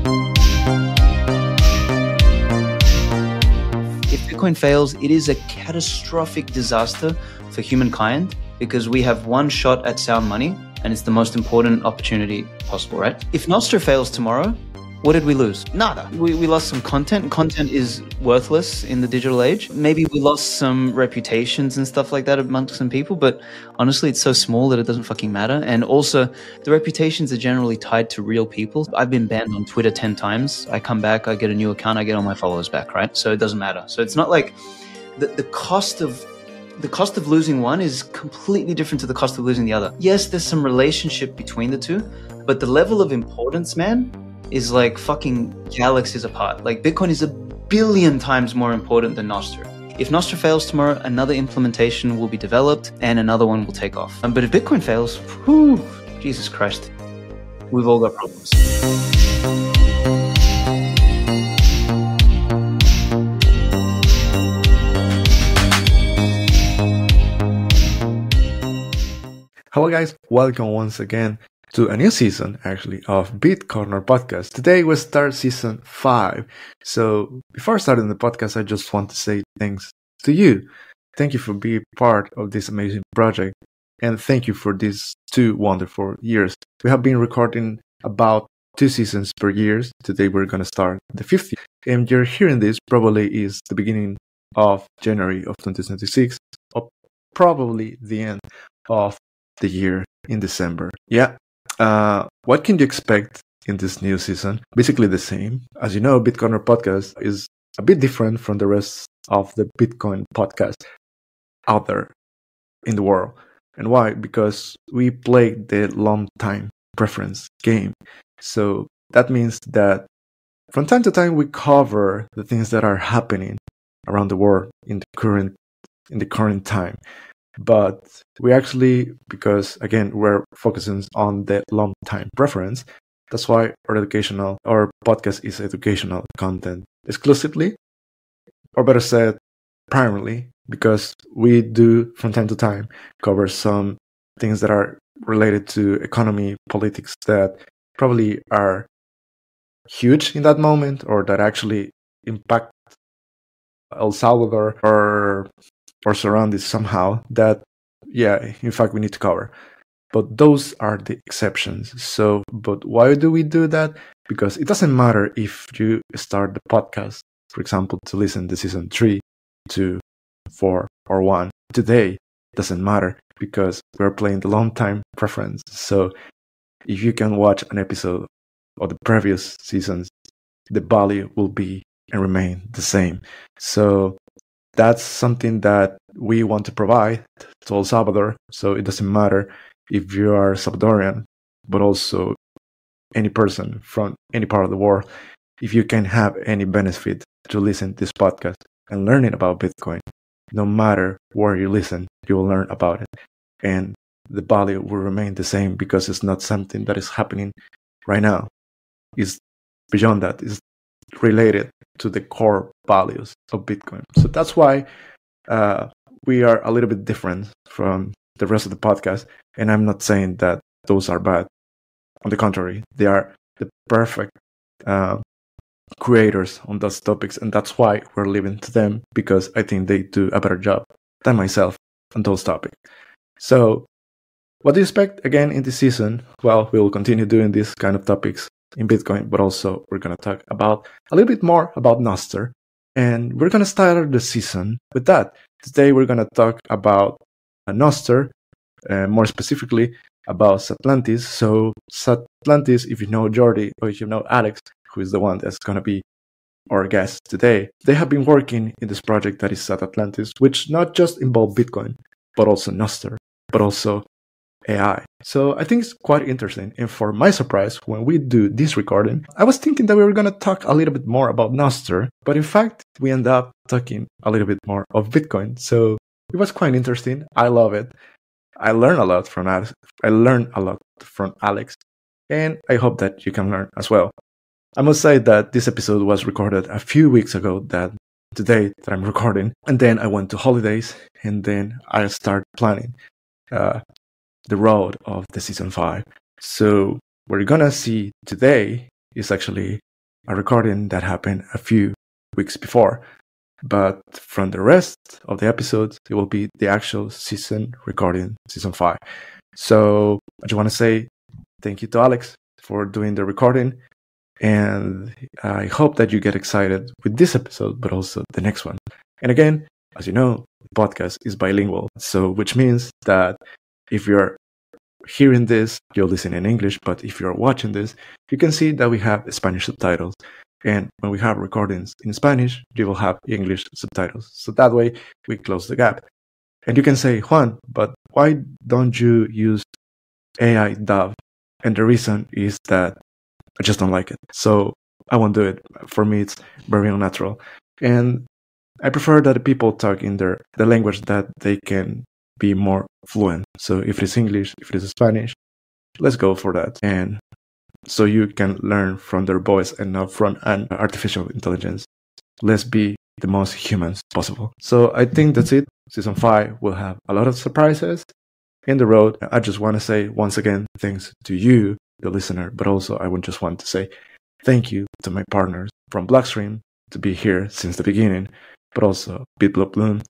If Bitcoin fails, it is a catastrophic disaster for humankind because we have one shot at sound money and it's the most important opportunity possible, right? If Nostr fails tomorrow, what did we lose? Nada. We lost some content. Content is worthless in the digital age. Maybe we lost some reputations and stuff like that amongst some people, but honestly, it's so small that it doesn't fucking matter. And also, the reputations are generally tied to real people. I've been banned on Twitter 10 times. I come back, I get a new account, I get all my followers back, right? So it doesn't matter. So it's not like the cost of losing one is completely different to the cost of losing the other. Yes, there's some relationship between the two, but the level of importance, man, is like fucking galaxies apart. Like Bitcoin is 1 billion times more important than Nostr. If Nostr fails tomorrow, another implementation will be developed and another one will take off. But if Bitcoin fails, whew, Jesus Christ, we've all got problems. Hello guys, welcome once again to a new season actually of Bitcorner podcast. Today we start season 5. So before starting the podcast, I just want to say thanks to you. Thank you for being part of this amazing project and thank you for these 2 wonderful years. We have been recording about 2 seasons per year. Today we're going to start the 5th year. And you're hearing this probably is the beginning of January of 2026 or probably the end of the year in December. Yeah. What can you expect in this new season? Basically the same. As you know, Bitcoiner podcast is a bit different from the rest of the Bitcoin podcast out there in the world. And why? Because we play the long time preference game. So that means that from time to time we cover the things that are happening around the world in the current time. But we actually, because again, we're focusing on the long time preference, that's why our podcast is educational content exclusively, or better said, primarily, because we do from time to time cover some things that are related to economy, politics that probably are huge in that moment or that actually impact El Salvador or surroundings somehow that, yeah, in fact, we need to cover. But those are the exceptions. So, but why do we do that? Because it doesn't matter if you start the podcast, for example, to listen to season 3, 2, 4, or 1. Today, it doesn't matter because we're playing the long time preference. So if you can watch an episode of the previous seasons, the value will be and remain the same. So that's something that we want to provide to El Salvador. So it doesn't matter if you are Salvadorian, but also any person from any part of the world. If you can have any benefit to listen to this podcast and learning about Bitcoin, no matter where you listen, you will learn about it. And the value will remain the same because it's not something that is happening right now. It's beyond that. It's related to the core values of Bitcoin. So that's why we are a little bit different from the rest of the podcast. And I'm not saying that those are bad. On the contrary, they are the perfect creators on those topics. And that's why we're leaving to them, because I think they do a better job than myself on those topics. So what do you expect again in this season? Well, we'll continue doing these kind of topics in Bitcoin, but also we're going to talk about a little bit more about Nostr. And we're going to start the season with that. Today we're going to talk about Nostr, more specifically about Satlantis. So Satlantis, if you know Jordi or if you know Alex, who is the one that's going to be our guest today, they have been working in this project that is Satlantis, which not just involve Bitcoin, but also Nostr, but also AI. So I think it's quite interesting. And for my surprise, when we do this recording, I was thinking that we were going to talk a little bit more about Nostr, but in fact, we end up talking a little bit more of Bitcoin. So it was quite interesting. I love it. I learned a lot from Alex. And I hope that you can learn as well. I must say that this episode was recorded a few weeks ago, that today that I'm recording. And then I went to holidays and then I started planning the road of the season 5. So what you're gonna see today is actually a recording that happened a few weeks before. But from the rest of the episodes, it will be the actual season recording, season 5. So I just want to say thank you to Alex for doing the recording. And I hope that you get excited with this episode, but also the next one. And again, as you know, the podcast is bilingual. So which means that if you're hearing this, you'll listen in English. But if you're watching this, you can see that we have Spanish subtitles. And when we have recordings in Spanish, you will have English subtitles. So that way we close the gap. And you can say, Juan, but why don't you use AI dub? And the reason is that I just don't like it. So I won't do it. For me, it's very unnatural. And I prefer that people talk in the language that they can be more fluent. So if it is English, if it is Spanish, let's go for that. And so you can learn from their voice and not from an artificial intelligence. Let's be the most humans possible. So I think that's it. Season 5 will have a lot of surprises in the road. I just want to say once again, thanks to you, the listener, but also I would just want to say thank you to my partners from Blockstream to be here since the beginning, but also BitBlockBloom,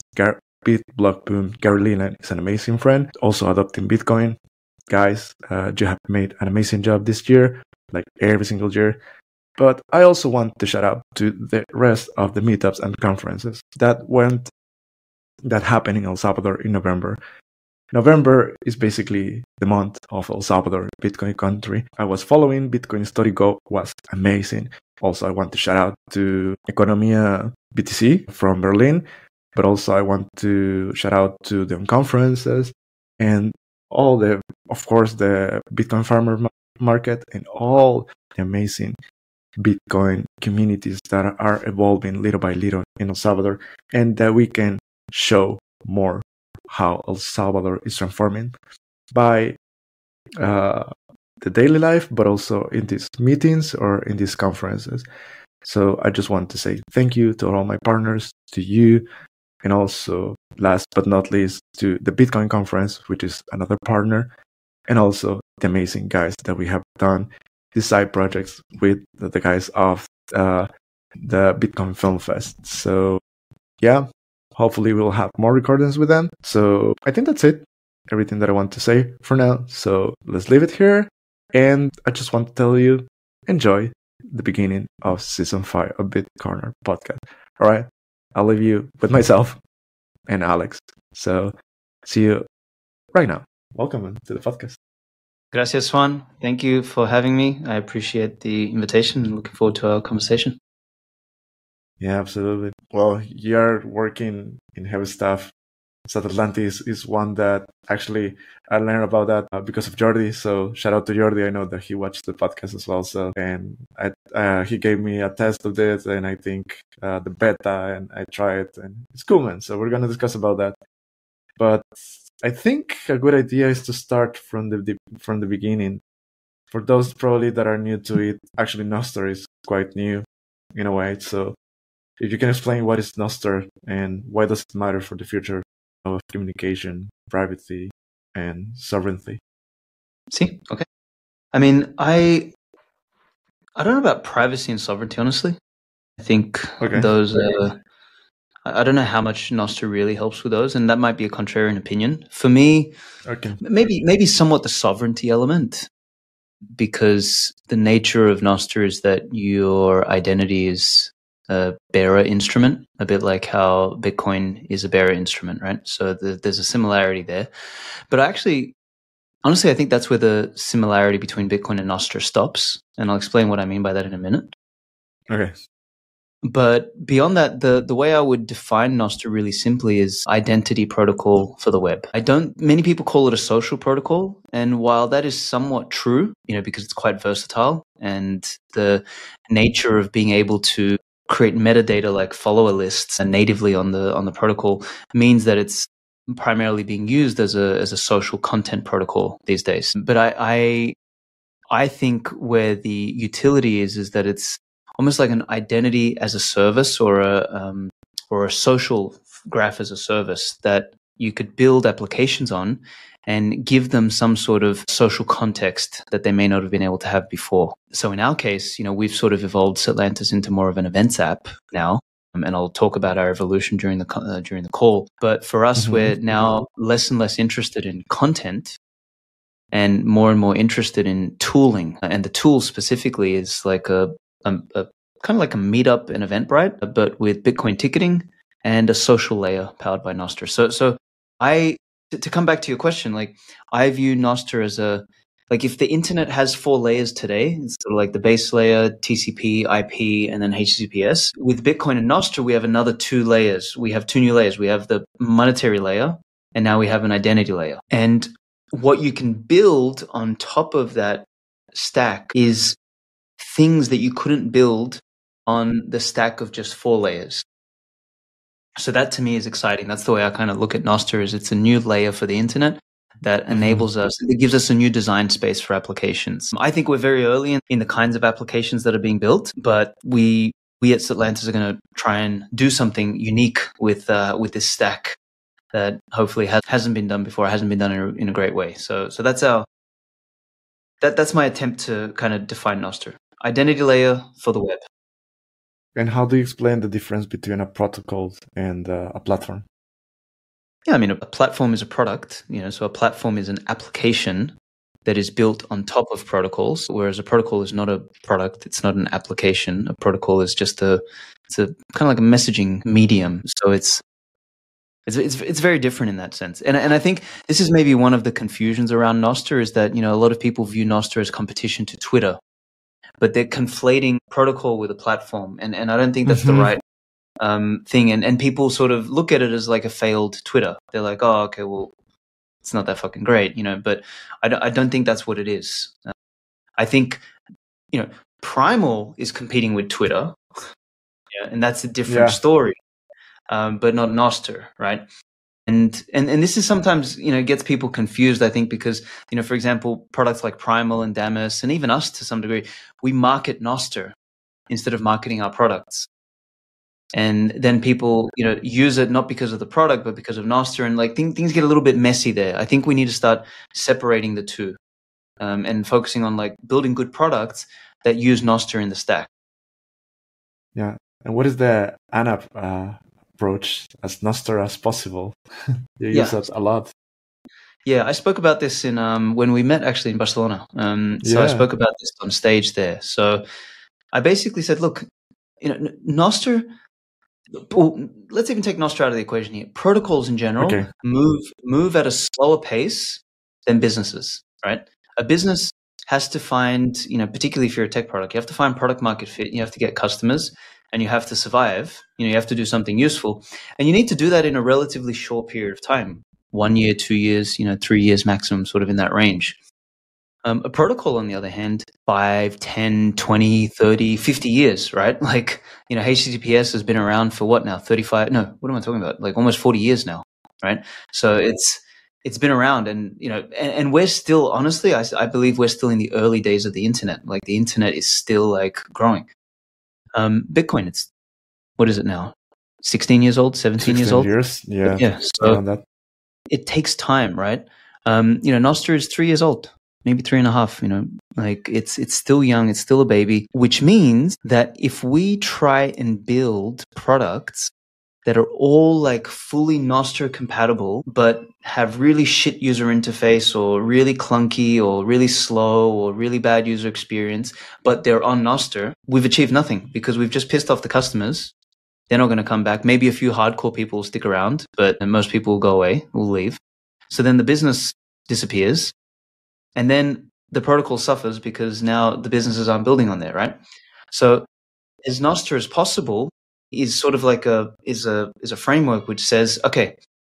Gary Leland is an amazing friend, also adopting Bitcoin. Guys, you have made an amazing job this year, like every single year. But I also want to shout out to the rest of the meetups and conferences that happened in El Salvador in November. November is basically the month of El Salvador, Bitcoin country. I was following Bitcoin Story Go, was amazing. Also, I want to shout out to Economia BTC from Berlin, but also I want to shout out to the conferences and all of course, the Bitcoin farmer market and all the amazing Bitcoin communities that are evolving little by little in El Salvador, and that we can show more how El Salvador is transforming by the daily life, but also in these meetings or in these conferences. So I just want to say thank you to all my partners, to you, and also last but not least to the Bitcoin conference, which is another partner, and also the amazing guys that we have done these side projects with the guys of the Bitcoin Film Fest. So yeah, hopefully we'll have more recordings with them. So I think that's it. Everything that I want to say for now. So let's leave it here. And I just want to tell you, enjoy the beginning of season 5 of BitCorner podcast. All right. I'll leave you with myself and Alex. So see you right now. Welcome to the podcast. Gracias, Juan. Thank you for having me. I appreciate the invitation and looking forward to our conversation. Yeah, absolutely. Well, you're working in heavy stuff. South Atlantis is one that actually I learned about that because of Jordi. So shout out to Jordi. I know that he watched the podcast as well. So and he gave me a test of this, and I think the beta, and I try it, and it's cool, man. So we're gonna discuss about that. But I think a good idea is to start from the beginning. For those probably that are new to it, actually Nostr is quite new in a way. So if you can explain what is Nostr and why does it matter for the future of communication, privacy, and sovereignty. See, okay. I mean, I don't know about privacy and sovereignty, honestly. I think those. I don't know how much Nostr really helps with those, and that might be a contrarian opinion. For me, maybe somewhat the sovereignty element, because the nature of Nostr is that your identity is a bearer instrument, a bit like how Bitcoin is a bearer instrument, right? So there's a similarity there. But honestly, I think that's where the similarity between Bitcoin and Nostr stops. And I'll explain what I mean by that in a minute. Okay. But beyond that, the way I would define Nostr really simply is identity protocol for the web. Many people call it a social protocol. And while that is somewhat true, because it's quite versatile, and the nature of being able to create metadata like follower lists and natively on the protocol means that it's primarily being used as a social content protocol these days. But I think where the utility is that it's almost like an identity as a service or a social graph as a service that you could build applications on and give them some sort of social context that they may not have been able to have before. So in our case, we've sort of evolved Setlantis into more of an events app now. And I'll talk about our evolution during the call. But for us, we're now less and less interested in content and more interested in tooling. And the tool specifically is like a kind of like a meetup and Eventbrite, but with Bitcoin ticketing and a social layer powered by Nostr. So to come back to your question, like I view Nostr as if the internet has 4 layers today, it's sort of like the base layer, TCP, IP, and then HTTPS. With Bitcoin and Nostr, we have another 2 layers. We have 2 new layers. We have the monetary layer, and now we have an identity layer. And what you can build on top of that stack is things that you couldn't build on the stack of just 4 layers. So that to me is exciting. That's the way I kind of look at Nostr, is it's a new layer for the internet that enables us, it gives us a new design space for applications. I think we're very early in the kinds of applications that are being built, but we at Setlantis are going to try and do something unique with this stack that hopefully hasn't been done before, hasn't been done in a great way. So that's my attempt to kind of define Nostr. Identity layer for the web. And how do you explain the difference between a protocol and a platform? Yeah, I mean, a platform is a product, so a platform is an application that is built on top of protocols, whereas a protocol is not a product. It's not an application. A protocol is just it's a kind of like a messaging medium. So it's very different in that sense. And I think this is maybe one of the confusions around Nostr, is that, a lot of people view Nostr as competition to Twitter, but they're conflating protocol with a platform. And I don't think that's the right thing. And people sort of look at it as like a failed Twitter. They're like, oh, okay, well, it's not that fucking great, but I don't think that's what it is. I think, Primal is competing with Twitter, and that's a different story, but not Nostr, right? And this is sometimes, gets people confused, I think, because, for example, products like Primal and Damus, and even us to some degree, we market Nostr instead of marketing our products. And then people, use it not because of the product, but because of Nostr, and like things get a little bit messy there. I think we need to start separating the two, and focusing on like building good products that use Nostr in the stack. Yeah. And what is the ANAP approach as Nostr as possible? You use that a lot. Yeah, I spoke about this in when we met actually in Barcelona. I spoke about this on stage there. So I basically said, look, Nostr. Well, let's even take Nostr out of the equation here. Protocols in general move at a slower pace than businesses, right? A business has to find, particularly if you're a tech product, you have to find product market fit, you have to get customers, and you have to survive. You have to do something useful. And you need to do that in a relatively short period of time. 1 year, 2 years, 3 years maximum, sort of in that range. A protocol, on the other hand, 5, 10, 20, 30, 50 years, right? Like, HTTPS has been around for what now? 35? No, what am I talking about? Like almost 40 years now, right? So it's been around, and, and we're still, honestly, I believe we're still in the early days of the internet. Like the internet is still like growing. Bitcoin, what is it now? 16 years old, 17 years old? Years, yeah. Yeah. So it takes time, right? Nostr is 3 years old. Maybe 3.5, like it's still young, it's still a baby, which means that if we try and build products that are all like fully Nostr compatible, but have really shit user interface or really clunky or really slow or really bad user experience, but they're on Nostr, we've achieved nothing because we've just pissed off the customers. They're not going to come back. Maybe a few hardcore people will stick around, but most people will go away, will leave. So then the business disappears. And then the protocol suffers because now the businesses aren't building on there, right? So as Nostr as possible is sort of like a framework which says, okay,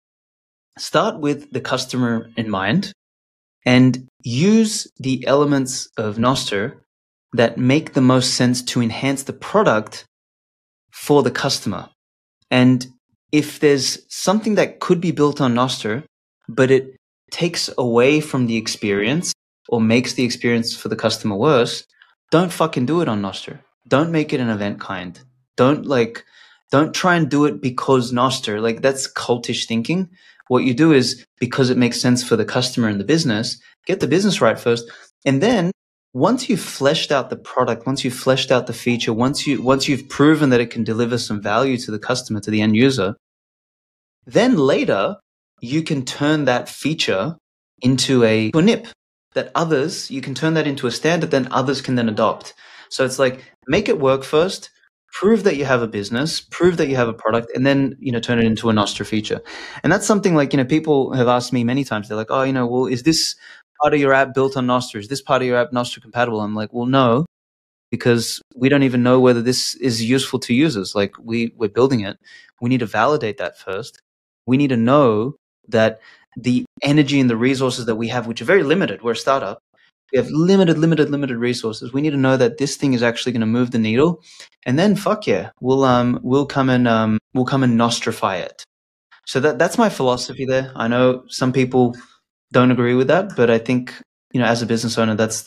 start with the customer in mind and use the elements of Nostr that make the most sense to enhance the product for the customer. And if there's something that could be built on Nostr, but it takes away from the experience or makes the experience for the customer worse, don't fucking do it on Nostr. Don't make it an event kind. Don't try and do it because Nostr, like that's cultish thinking. What you do is, because it makes sense for the customer and the business, get the business right first. And then once you've fleshed out the product, once you've fleshed out the feature, once you've proven that it can deliver some value to the customer, to the end user, then later you can turn that feature into a NIP that others, you can turn that into a standard, then others can then adopt. So it's like, make it work first, prove that you have a business, prove that you have a product, and then, turn it into a Nostr feature. And that's something like, people have asked me many times. They're like, oh, well, is this part of your app built on Nostr? Is this part of your app Nostr compatible? I'm like, well, no, because we don't even know whether this is useful to users. Like, we're building it. We need to validate that first. We need to know that the energy and the resources that we have, which are very limited, we're a startup, we have limited resources. We need to know that this thing is actually going to move the needle, and then fuck yeah, we'll come and nostrify it. So that's my philosophy there. I know some people don't agree with that, but I think, as a business owner, that's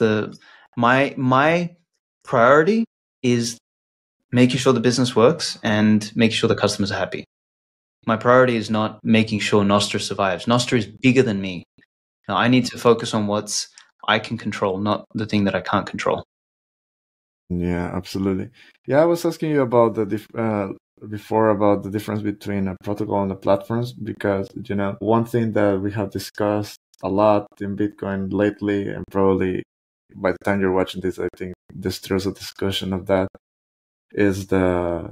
my priority is making sure the business works and making sure the customers are happy. My priority is not making sure Nostr survives. Nostr is bigger than me. Now, I need to focus on what's I can control, not the thing that I can't control. Yeah, absolutely. Yeah, I was asking you about before about the difference between a protocol and the platforms, because one thing that we have discussed a lot in Bitcoin lately, and probably by the time you're watching this, I think there's a discussion of that, is the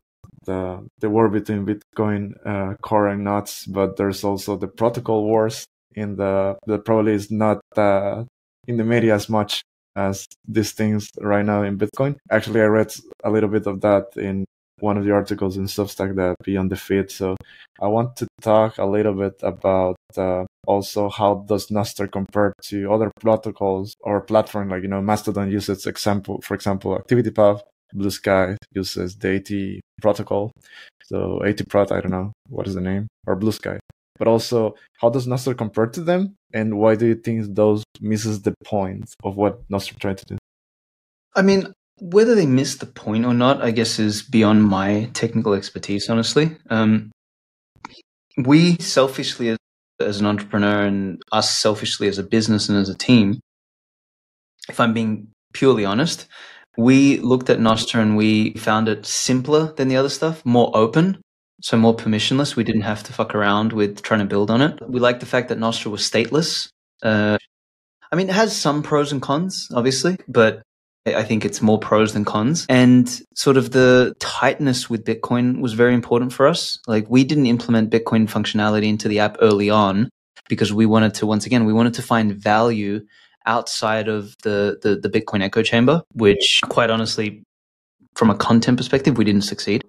war between Bitcoin core and nuts, but there's also the protocol wars that probably is not in the media as much as these things right now in Bitcoin. Actually, I read a little bit of that in one of the articles in Substack that be on the feed. So I want to talk a little bit about also how does Nostr compare to other protocols or platforms, like, Mastodon uses for example, ActivityPub. Blue Sky uses the AT protocol. So AT-Prot, I don't know what is the name, or Blue Sky. But also, how does Nostr compare to them? And why do you think those misses the point of what Nostr tried to do? I mean, whether they miss the point or not, I guess, is beyond my technical expertise, honestly. We selfishly, as an entrepreneur, and us selfishly as a business and as a team, if I'm being purely honest, we looked at Nostr and we found it simpler than the other stuff, more open, so more permissionless. We didn't have to fuck around with trying to build on it. We liked the fact that Nostr was stateless. It has some pros and cons, obviously, but I think it's more pros than cons. And sort of the tightness with Bitcoin was very important for us. Like, we didn't implement Bitcoin functionality into the app early on because we wanted to find value outside of the Bitcoin echo chamber, which, quite honestly, from a content perspective, we didn't succeed.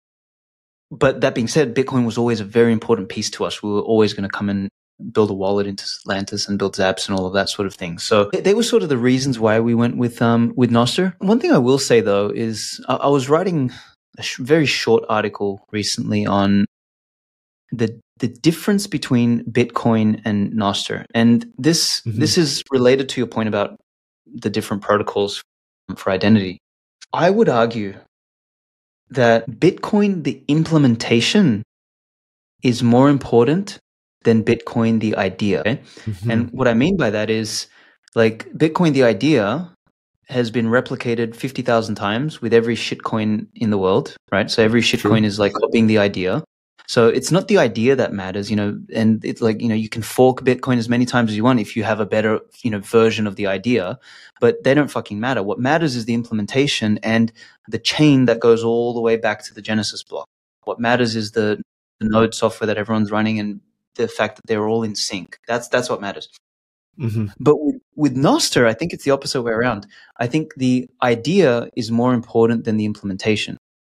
But that being said, Bitcoin was always a very important piece to us. We were always going to come and build a wallet into Atlantis and build Zaps and all of that sort of thing. So they were sort of the reasons why we went with Nostr. One thing I will say, though, is I was writing a very short article recently on the difference between Bitcoin and Nostr. And this is related to your point about the different protocols for identity. I would argue that Bitcoin, the implementation, is more important than Bitcoin, the idea. Okay? And what I mean by that is, like, Bitcoin, the idea, has been replicated 50,000 times with every shitcoin in the world, right? So every shitcoin is like copying the idea. So it's not the idea that matters, and it's like, you can fork Bitcoin as many times as you want if you have a better, version of the idea, but they don't fucking matter. What matters is the implementation and the chain that goes all the way back to the Genesis block. What matters is the node software that everyone's running and the fact that they're all in sync. That's what matters. But with Nostr, I think it's the opposite way around. I think the idea is more important than the implementation.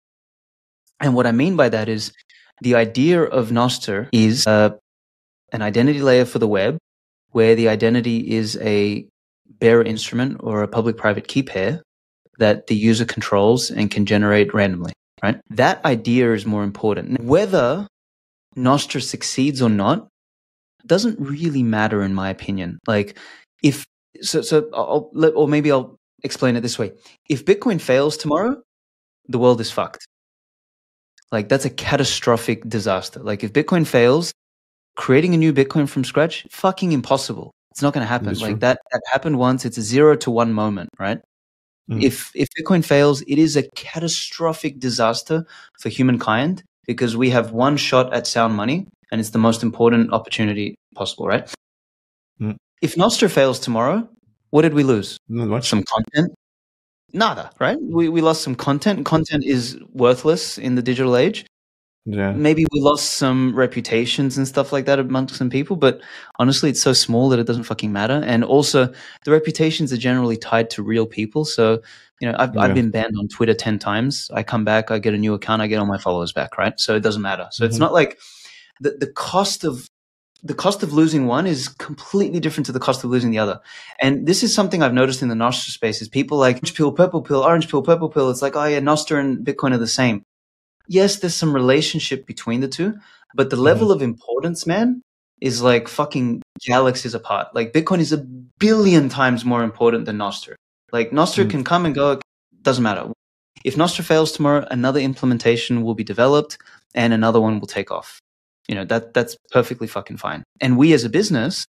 And what I mean by that is, the idea of Nostr is an identity layer for the web, where the identity is a bearer instrument or a public-private key pair that the user controls and can generate randomly, right? That idea is more important. Whether Nostr succeeds or not doesn't really matter, in my opinion. Like, maybe I'll explain it this way. If Bitcoin fails tomorrow, the world is fucked. Like, that's a catastrophic disaster. Like, if Bitcoin fails, creating a new Bitcoin from scratch, fucking impossible. It's not going to happen. That's Like true. that happened once. It's a 0 to 1 moment, right? Mm. If Bitcoin fails, it is a catastrophic disaster for humankind because we have one shot at sound money and it's the most important opportunity possible, right? Mm. If Nostr fails tomorrow, what did we lose? Not much. Some content? Nada, right? We lost some content. Content is worthless in the digital age. Yeah. Maybe we lost some reputations and stuff like that amongst some people, but honestly, it's so small that it doesn't fucking matter. And also, the reputations are generally tied to real people. So, I've been banned on Twitter 10 times. I come back, I get a new account, I get all my followers back, right? So it doesn't matter. So it's not like the cost of losing one is completely different to the cost of losing the other. And this is something I've noticed in the Nostr space is people like orange pill, purple pill, orange pill, purple pill. It's like, oh yeah, Nostr and Bitcoin are the same. Yes, there's some relationship between the two, but the level of importance, man, is like fucking galaxies apart. Like Bitcoin is a billion times more important than Nostr. Like Nostr can come and go, doesn't matter. If Nostr fails tomorrow, another implementation will be developed and another one will take off. That's perfectly fucking fine. And we as a business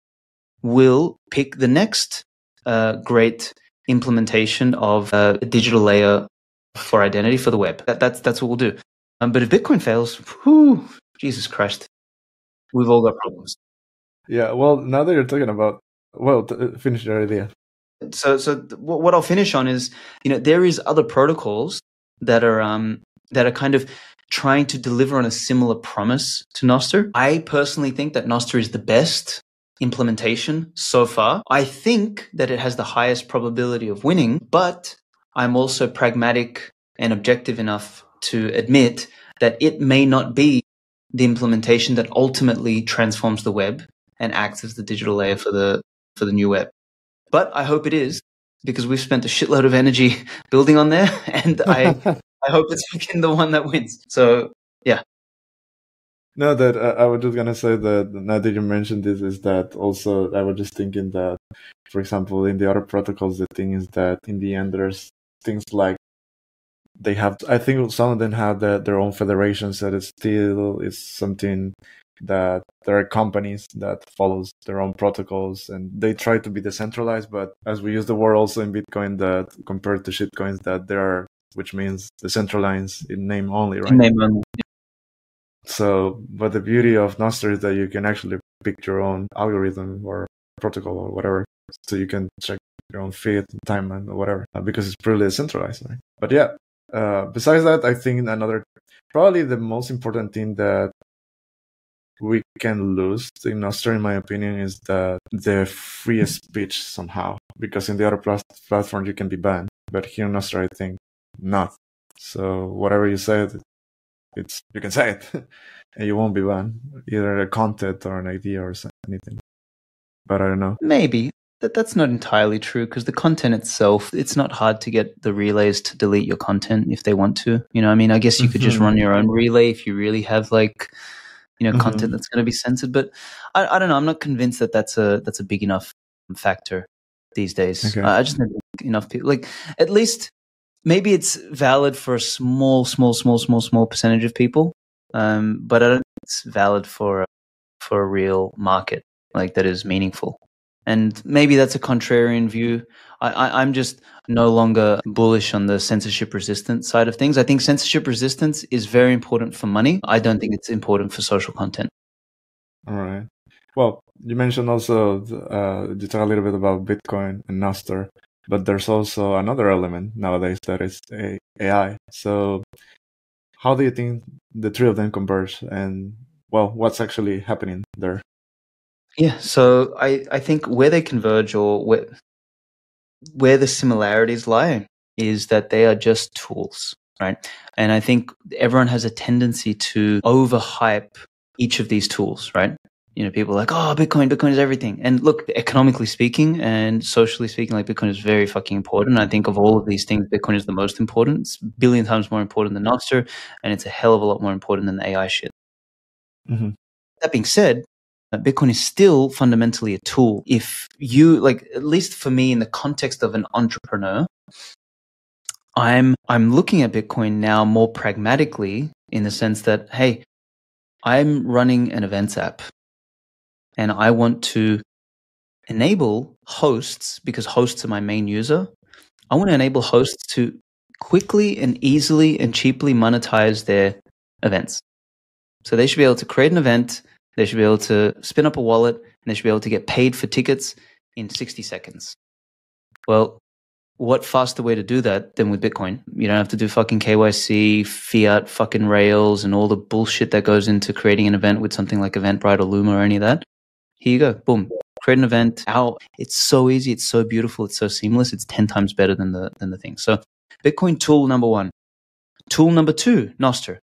will pick the next great implementation of a digital layer for identity for the web. That's what we'll do. But if Bitcoin fails, whew, Jesus Christ, we've all got problems. Yeah, well, now that you're talking about, finish your idea. So what I'll finish on is, there is other protocols that are kind of trying to deliver on a similar promise to Nostr. I personally think that Nostr is the best implementation so far. I think that it has the highest probability of winning, but I'm also pragmatic and objective enough to admit that it may not be the implementation that ultimately transforms the web and acts as the digital layer for the new web. But I hope it is, because we've spent a shitload of energy building on there, and I hope it's fucking the one that wins. So yeah. No, that I was just gonna say that now that you mentioned this is that also I was just thinking that, for example, in the other protocols, the thing is that in the end there's things like they have. I think some of them have their own federations. That it still is something that there are companies that follows their own protocols and they try to be decentralized. But as we use the word also in Bitcoin, that compared to shitcoins, that there are, which means decentralized in name only, right? In name only. So, but the beauty of Nostr is that you can actually pick your own algorithm or protocol or whatever. So you can check your own feed, timeline, or whatever, because it's pretty decentralized, right? But yeah, besides that, I think probably the most important thing that we can lose in Nostr, in my opinion, is the free speech somehow. Because in the other platforms, you can be banned. But here in Nostr, I think not. So whatever you say, you can say it, and you won't be banned, either a content or an idea or anything. But I don't know. Maybe. That's not entirely true, because the content itself, it's not hard to get the relays to delete your content if they want to. I guess you could just run your own relay if you really have content that's going to be censored. But I don't know. I'm not convinced that that's a big enough factor these days. Okay. I just don't think enough people, at least maybe it's valid for a small percentage of people. But I don't think it's valid for a real market that is meaningful. And maybe that's a contrarian view. I'm just no longer bullish on the censorship resistant side of things. I think censorship resistance is very important for money. I don't think it's important for social content. All right. Well, you mentioned also, you talk a little bit about Bitcoin and Nostr, but there's also another element nowadays that is AI. So how do you think the three of them converge, and what's actually happening there? Yeah, so I think where they converge, or where the similarities lie, is that they are just tools, right? And I think everyone has a tendency to overhype each of these tools, right? People are like, oh, Bitcoin is everything. And look, economically speaking and socially speaking, Bitcoin is very fucking important. I think of all of these things, Bitcoin is the most important. It's a billion times more important than Nostr, and it's a hell of a lot more important than the AI shit. Mm-hmm. That being said, Bitcoin is still fundamentally a tool. If you, at least for me, in the context of an entrepreneur, I'm looking at Bitcoin now more pragmatically, in the sense that, hey, I'm running an events app. and I want to enable hosts, because hosts are my main user. I want to enable hosts to quickly and easily and cheaply monetize their events. So they should be able to create an event, they should be able to spin up a wallet, and they should be able to get paid for tickets in 60 seconds. Well, what faster way to do that than with Bitcoin? You don't have to do fucking KYC, fiat, fucking Rails, and all the bullshit that goes into creating an event with something like Eventbrite or Luma or any of that. Here you go. Boom. Create an event. It's so easy. It's so beautiful. It's so seamless. It's 10 times better than the thing. So Bitcoin tool number one. Tool number two, Nostr.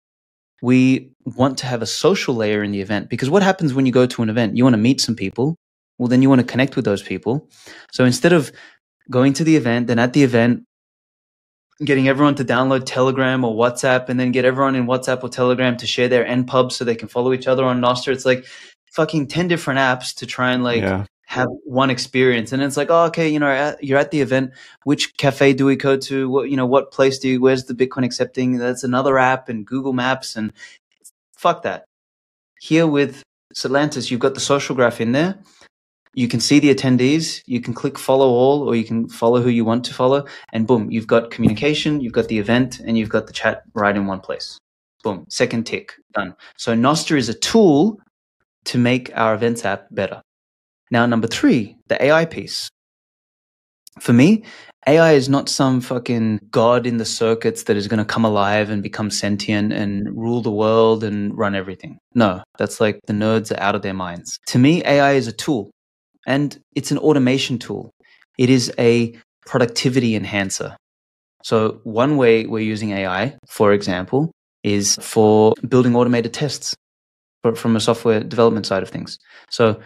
We want to have a social layer in the event, because what happens when you go to an event? You want to meet some people. Well, then you want to connect with those people. So instead of going to the event, then at the event, getting everyone to download Telegram or WhatsApp, and then get everyone in WhatsApp or Telegram to share their NPubs so they can follow each other on Nostr. It's like fucking 10 different apps to try and have one experience. And it's like, oh, okay, you're at the event. Which cafe do we go to? What place where's the Bitcoin accepting? That's another app, and Google Maps, and fuck that. Here with Satlantis, you've got the social graph in there. You can see the attendees, you can click follow all, or you can follow who you want to follow, and boom, you've got communication, you've got the event, and you've got the chat right in one place. Boom, second tick, done. So Nostr is a tool to make our events app better. Now, number three, the AI piece. For me, AI is not some fucking god in the circuits that is going to come alive and become sentient and rule the world and run everything. No, that's like the nerds are out of their minds. To me, AI is a tool. And it's an automation tool. It is a productivity enhancer. So one way we're using AI, for example, is for building automated tests from a software development side of things. So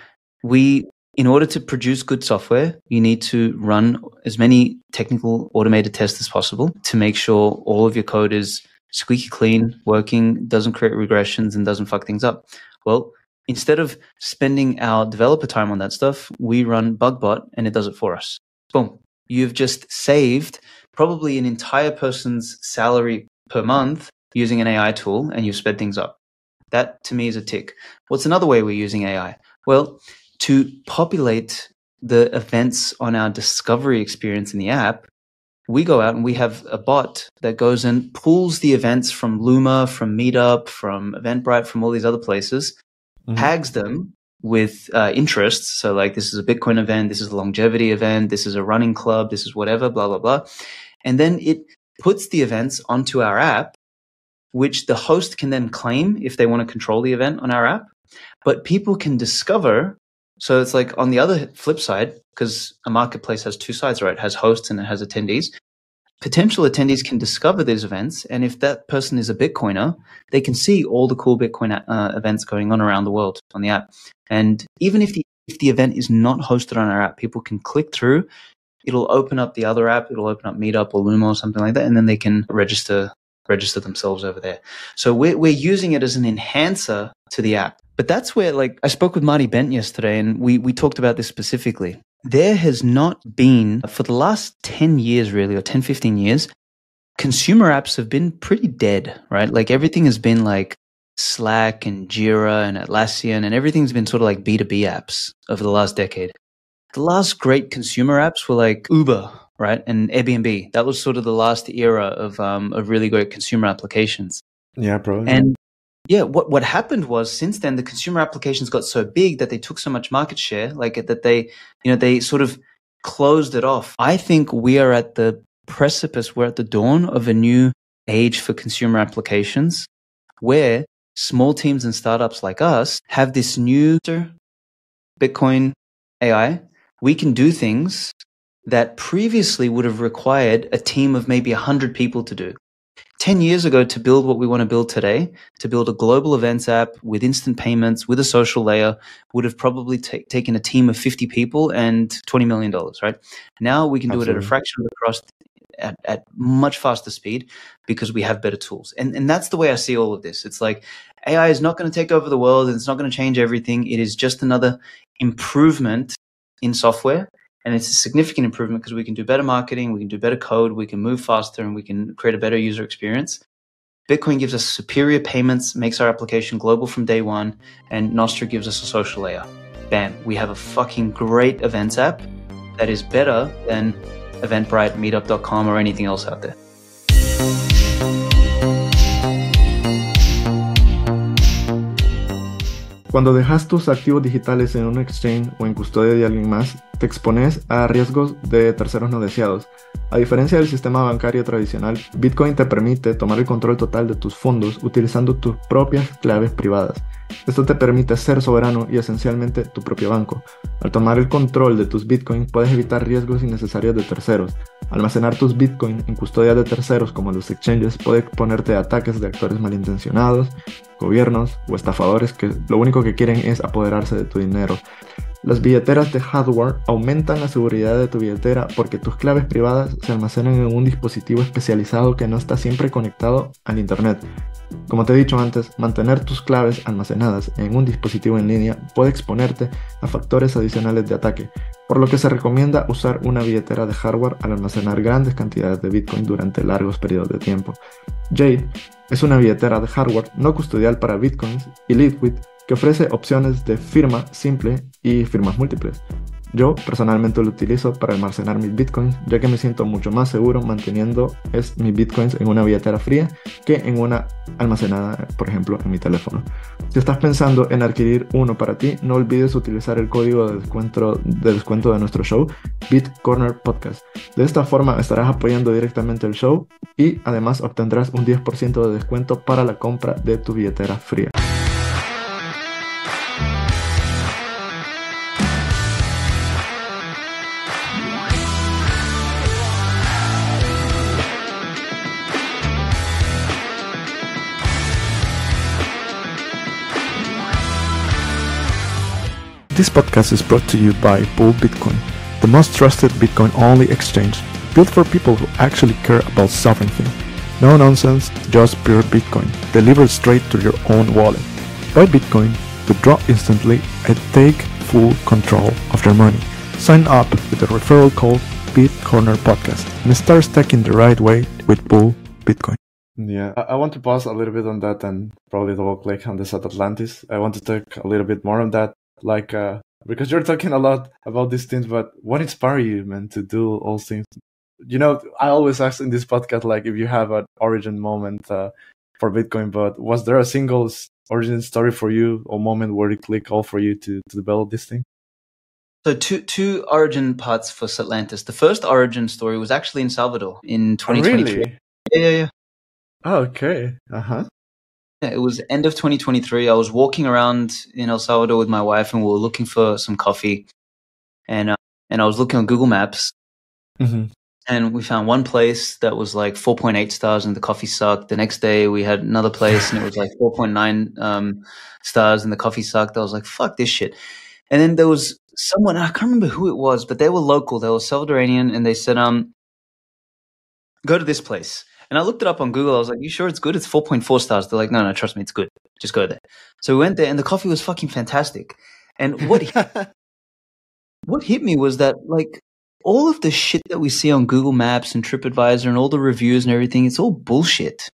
in order to produce good software, you need to run as many technical automated tests as possible to make sure all of your code is squeaky clean, working, doesn't create regressions, and doesn't fuck things up. Well, instead of spending our developer time on that stuff, we run BugBot and it does it for us. Boom. You've just saved probably an entire person's salary per month using an AI tool, and you've sped things up. That to me is a tick. What's another way we're using AI? Well, to populate the events on our discovery experience in the app, we go out and we have a bot that goes and pulls the events from Luma, from Meetup, from Eventbrite, from all these other places, tags them with interests. So like, this is a Bitcoin event, this is a longevity event, this is a running club, this is whatever, blah, blah, blah. And then it puts the events onto our app, which the host can then claim if they want to control the event on our app. But people can discover. So it's like on the other flip side, because a marketplace has two sides, right? It has hosts and it has attendees. Potential attendees can discover these events, and if that person is a Bitcoiner, they can see all the cool Bitcoin events going on around the world on the app. And even if the event is not hosted on our app, people can click through. It'll open up the other app. It'll open up Meetup or Luma or something like that, and then they can register themselves over there. So we're using it as an enhancer to the app. But that's where, like, I spoke with Marty Bent yesterday, and we talked about this specifically. There has not been, for the last 10 years really, or 10, 15 years, consumer apps have been pretty dead, right? Like everything has been like Slack and Jira and Atlassian, and everything's been sort of like B2B apps over the last decade. The last great consumer apps were like Uber, right? And Airbnb. That was sort of the last era of really great consumer applications. Yeah, probably. And yeah, what happened was, since then, the consumer applications got so big that they took so much market share, like that they sort of closed it off. I think we are at the precipice, we're at the dawn of a new age for consumer applications, where small teams and startups like us have this new Bitcoin AI. We can do things that previously would have required a team of maybe 100 people to do. 10 years ago, to build what we want to build today, to build a global events app with instant payments, with a social layer, would have probably taken a team of 50 people and $20 million, right? Now we can do it at a fraction of the cost at much faster speed because we have better tools. And that's the way I see all of this. It's like AI is not going to take over the world, and it's not going to change everything. It is just another improvement in software. And it's a significant improvement because we can do better marketing, we can do better code, we can move faster, and we can create a better user experience. Bitcoin gives us superior payments, makes our application global from day one, and Nostr gives us a social layer. bam, we have a fucking great events app that is better than Eventbrite, Meetup.com, or anything else out there. Cuando dejas tus activos digitales en un exchange o en custodia de alguien más, te expones a riesgos de terceros no deseados. A diferencia del sistema bancario tradicional, Bitcoin te permite tomar el control total de tus fondos utilizando tus propias claves privadas. Esto te permite ser soberano y esencialmente tu propio banco. Al tomar el control de tus Bitcoin, puedes evitar riesgos innecesarios de terceros. Almacenar tus Bitcoin en custodia de terceros como los exchanges puede exponerte a ataques de actores malintencionados, gobiernos o estafadores que lo único que quieren es apoderarse de tu dinero. Las billeteras de hardware aumentan la seguridad de tu billetera porque tus claves privadas se almacenan en un dispositivo especializado que no está siempre conectado al internet. Como te he dicho antes, mantener tus claves almacenadas en un dispositivo en línea puede exponerte a factores adicionales de ataque, por lo que se recomienda usar una billetera de hardware al almacenar grandes cantidades de Bitcoin durante largos periodos de tiempo. Jade es una billetera de hardware no custodial para Bitcoins y Liquid que ofrece opciones de firma simple y firmas múltiples. Yo personalmente lo utilizo para almacenar mis Bitcoins, ya que me siento mucho más seguro manteniendo mis Bitcoins en una billetera fría que en una almacenada, por ejemplo, en mi teléfono. Si estás pensando en adquirir uno para ti, no olvides utilizar el código de descuento de nuestro show, BitCorner Podcast. De esta forma estarás apoyando directamente el show y además obtendrás un 10% de descuento para la compra de tu billetera fría. This podcast is brought to you by Bull Bitcoin, the most trusted Bitcoin-only exchange, built for people who actually care about sovereignty. No nonsense, just pure Bitcoin, delivered straight to your own wallet. Buy Bitcoin, withdraw instantly, and take full control of your money. Sign up with the referral code BitCornerPodcast and start stacking the right way with Bull Bitcoin. Yeah, I want to pause a little bit on that and probably double click on the South Atlantis. I want to talk a little bit more on that. Because you're talking a lot about these things, but what inspired you, man, to do all things? You know, I always ask in this podcast, like, if you have an origin moment for Bitcoin, but was there a single origin story for you or moment where it clicked all for you to develop this thing? So two origin parts for Satlantis. The first origin story was actually in Salvador in 2023. Really? Yeah. Oh, okay. Uh-huh. It was end of 2023. I was walking around in El Salvador with my wife, and we were looking for some coffee. And I was looking on Google Maps, and we found one place that was like 4.8 stars, and the coffee sucked. The next day, we had another place, and it was like 4.9 stars, and the coffee sucked. I was like, "Fuck this shit." And then there was someone, I can't remember who it was, but they were local. They were Salvadorian, and they said, "Go to this place." And I looked it up on Google. I was like, "You sure it's good? It's 4.4 stars." They're like, "No, trust me, it's good. Just go there." So we went there, and the coffee was fucking fantastic. And what hit me was that, like, all of the shit that we see on Google Maps and TripAdvisor and all the reviews and everything, it's all bullshit.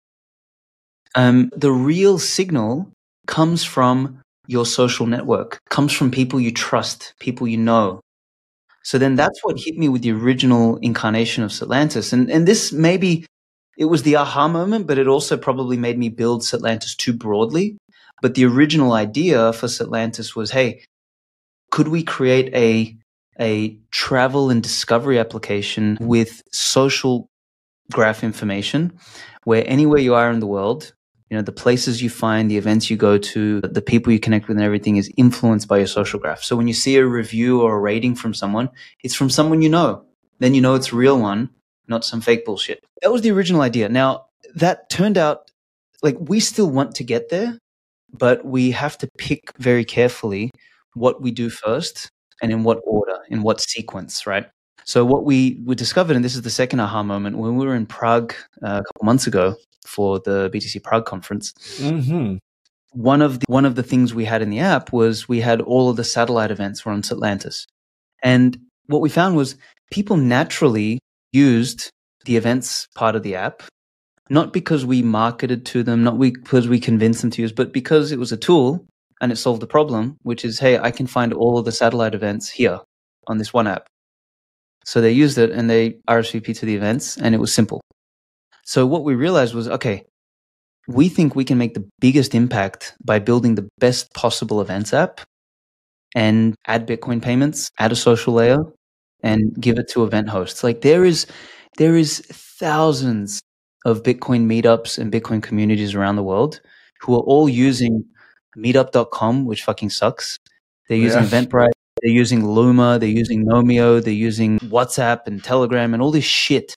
The real signal comes from your social network, comes from people you trust, people you know. So then that's what hit me with the original incarnation of Satlantis. And this maybe... It was the aha moment, but it also probably made me build Satlantis too broadly. But the original idea for Satlantis was, hey, could we create a travel and discovery application with social graph information where anywhere you are in the world, you know, the places you find, the events you go to, the people you connect with and everything is influenced by your social graph. So when you see a review or a rating from someone, it's from someone you know. Then you know it's a real one, not some fake bullshit. That was the original idea. Now, that turned out, like, we still want to get there, but we have to pick very carefully what we do first and in what order, in what sequence, right? So what we discovered, and this is the second aha moment, when we were in Prague a couple months ago for the BTC Prague conference, one of the things we had in the app was we had all of the satellite events were on Satlantis. And what we found was people naturally used the events part of the app, not because we marketed to them, not because we convinced them to use, but because it was a tool and it solved the problem, which is, hey, I can find all of the satellite events here on this one app. So they used it and they RSVP to the events, and it was simple. So what we realized was, okay, we think we can make the biggest impact by building the best possible events app and add Bitcoin payments, add a social layer, and give it to event hosts. Like there is thousands of Bitcoin meetups and Bitcoin communities around the world who are all using meetup.com, which fucking sucks. They're using Eventbrite, they're using Luma, they're using Nomeo, they're using WhatsApp and Telegram and all this shit.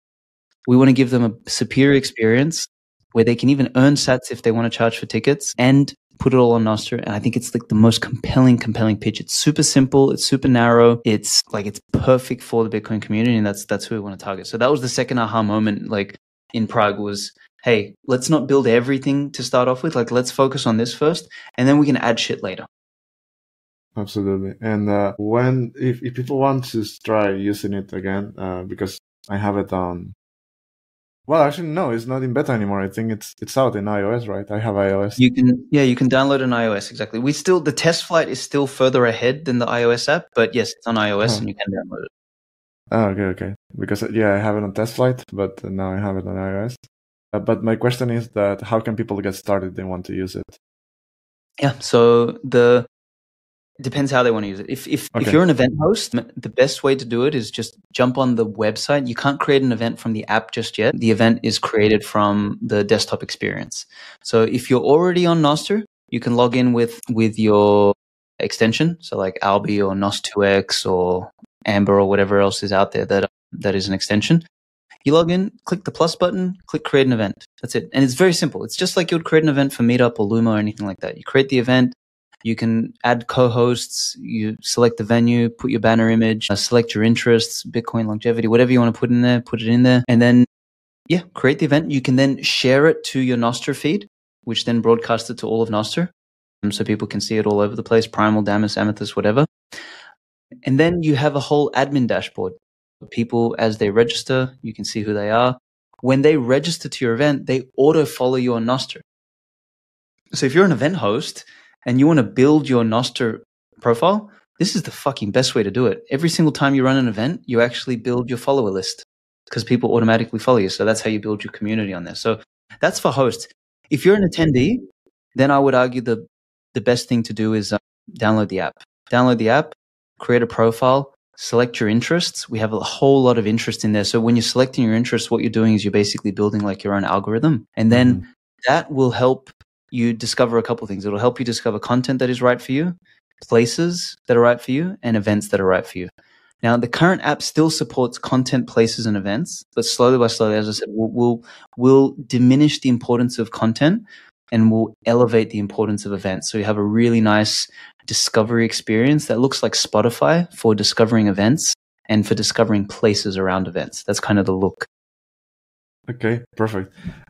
We want to give them a superior experience where they can even earn sats if they want to charge for tickets and put it all on Nostr. And I think it's like the most compelling pitch. It's super simple. It's super narrow. It's perfect for the Bitcoin community. And that's who we want to target. So that was the second aha moment, like in Prague, was, hey, let's not build everything to start off with. Like, let's focus on this first, and then we can add shit later. Absolutely. And if people want to try using it again, because I have it on. Well, actually, no, it's not in beta anymore. I think it's out in iOS, right? I have iOS. You can download an iOS, exactly. The test flight is still further ahead than the iOS app, but yes, it's on iOS and you can download it. Oh, okay. Because I have it on test flight, but now I have it on iOS. But my question is that how can people get started if they want to use it? Yeah, so depends how they want to use it. If you're an event host, the best way to do it is just jump on the website. You can't create an event from the app just yet. The event is created from the desktop experience. So if you're already on Nostr, you can log in with your extension. So like Alby or Nos2x or Amber or whatever else is out there that is an extension. You log in, click the plus button, click create an event. That's it. And it's very simple. It's just like you would create an event for Meetup or Luma or anything like that. You create the event. You can add co-hosts, you select the venue, put your banner image, select your interests, Bitcoin longevity, whatever you want to put in there, put it in there. And then, create the event. You can then share it to your Nostr feed, which then broadcasts it to all of Nostr. So people can see it all over the place, Primal, Damus, Amethyst, whatever. And then you have a whole admin dashboard. People, as they register, you can see who they are. When they register to your event, they auto-follow you on Nostr. So if you're an event host and you want to build your Nostr profile, this is the fucking best way to do it. Every single time you run an event, you actually build your follower list because people automatically follow you. So that's how you build your community on there. So that's for hosts. If you're an attendee, then I would argue the best thing to do is download the app. Download the app, create a profile, select your interests. We have a whole lot of interest in there. So when you're selecting your interests, what you're doing is you're basically building like your own algorithm. And then that will help you discover a couple of things. It'll help you discover content that is right for you, places that are right for you, and events that are right for you. Now, the current app still supports content, places, and events, but slowly by slowly, as I said, we'll diminish the importance of content and we'll elevate the importance of events. So you have a really nice discovery experience that looks like Spotify for discovering events and for discovering places around events. That's kind of the look. Okay, perfect.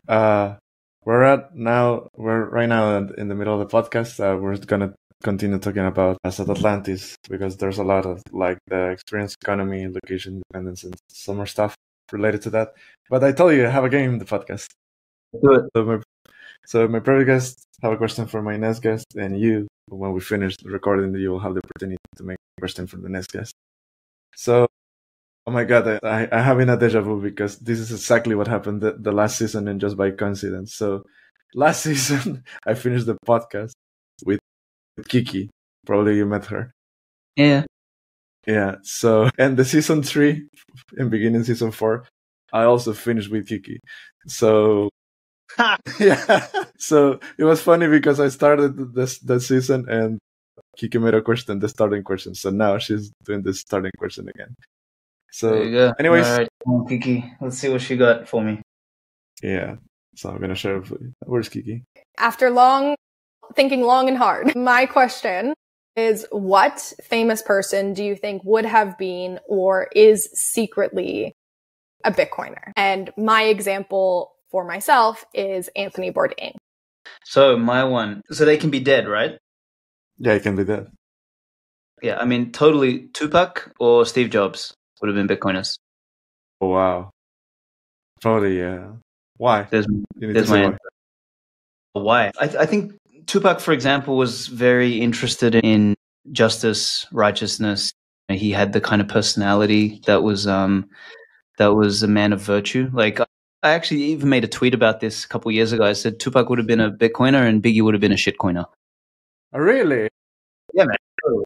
We're right now in the middle of the podcast. We're going to continue talking about Asset Atlantis because there's a lot of like the experience economy, location dependence, and some more stuff related to that. But I told you I have a game in the podcast. Do it. So my previous guest have a question for my next guest, and you, when we finish recording, you will have the opportunity to make a question for the next guest. So, oh my God, I having a deja vu because this is exactly what happened the last season and just by coincidence. So last season, I finished the podcast with Kiki. Probably you met her. Yeah. Yeah. So, and the season 3 and beginning season 4, I also finished with Kiki. So, yeah. So it was funny because I started that season and Kiki made a question, the starting question. So now she's doing the starting question again. So, there you go. Anyways, all right, come on, Kiki, let's see what she got for me. Yeah. So I'm gonna share. Where's Kiki? After thinking long and hard, my question is: what famous person do you think would have been or is secretly a Bitcoiner? And my example for myself is Anthony Bourdain. So my one. So they can be dead, right? Yeah, he can be dead. Yeah, I mean, totally. Tupac or Steve Jobs would have been Bitcoiners. Oh, wow. Probably, yeah. Why? There's my answer. Why? I think Tupac, for example, was very interested in justice, righteousness. He had the kind of personality that was a man of virtue. Like, I actually even made a tweet about this a couple of years ago. I said Tupac would have been a Bitcoiner and Biggie would have been a shitcoiner. Oh, really? Yeah, man.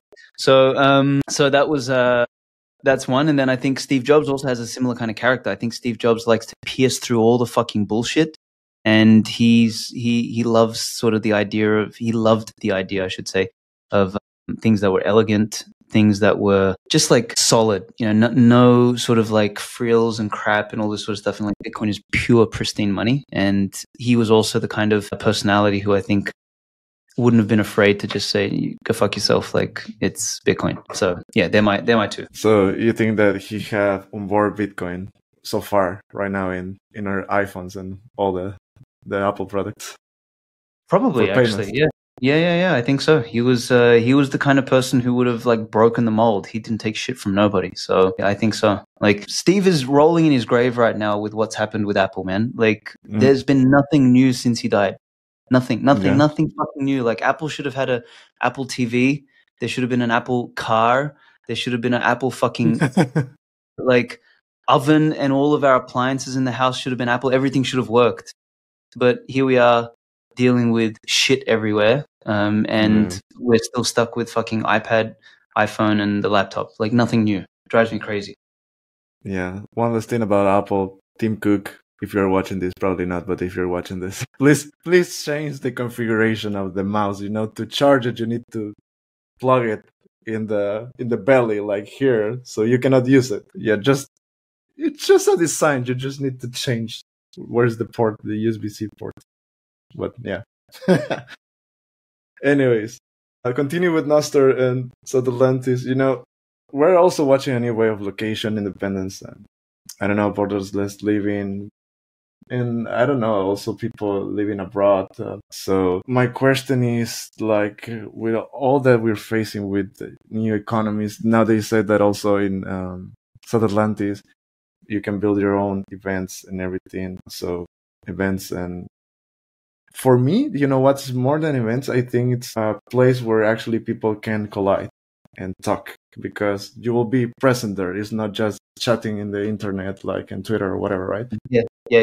So that was that's one. And then I think Steve Jobs also has a similar kind of character. I think Steve Jobs likes to pierce through all the fucking bullshit, and he loves sort of he loved the idea, I should say, of things that were elegant, things that were just like solid, no sort of like frills and crap and all this sort of stuff. And like Bitcoin is pure, pristine money. And he was also the kind of personality who I think wouldn't have been afraid to just say, go fuck yourself, like it's Bitcoin. So yeah, they're my two. So you think that he had on board Bitcoin so far right now in our iPhones and all the Apple products? Probably, actually, yeah. Yeah. I think so. He was the kind of person who would have like broken the mold. He didn't take shit from nobody. So yeah, I think so. Like Steve is rolling in his grave right now with what's happened with Apple, man. Like there's been nothing new since he died. Nothing fucking new. Like Apple should have had a Apple TV. There should have been an Apple car. There should have been an Apple fucking like oven, and all of our appliances in the house should have been Apple. Everything should have worked. But here we are dealing with shit everywhere. And we're still stuck with fucking iPad, iPhone, and the laptop. Like nothing new. It drives me crazy. Yeah. One last thing about Apple, Tim Cook. If you're watching this, probably not, but if you're watching this, please change the configuration of the mouse. To charge it, you need to plug it in the belly, like here, so you cannot use it. Yeah, it's just a design. You just need to change where's the port, the USB-C port. But yeah. Anyways, I'll continue with Nostr and Sathellantis. We're also watching a new way of location independence. And I don't know, borderless living. And I don't know, also people living abroad. So my question is, like, with all that we're facing with the new economies, now they said that also in Sathellantis, you can build your own events and everything. So events, and for me, what's more than events? I think it's a place where actually people can collide and talk, because you will be present there. It's not just chatting in the internet, like in Twitter or whatever, right? Yeah.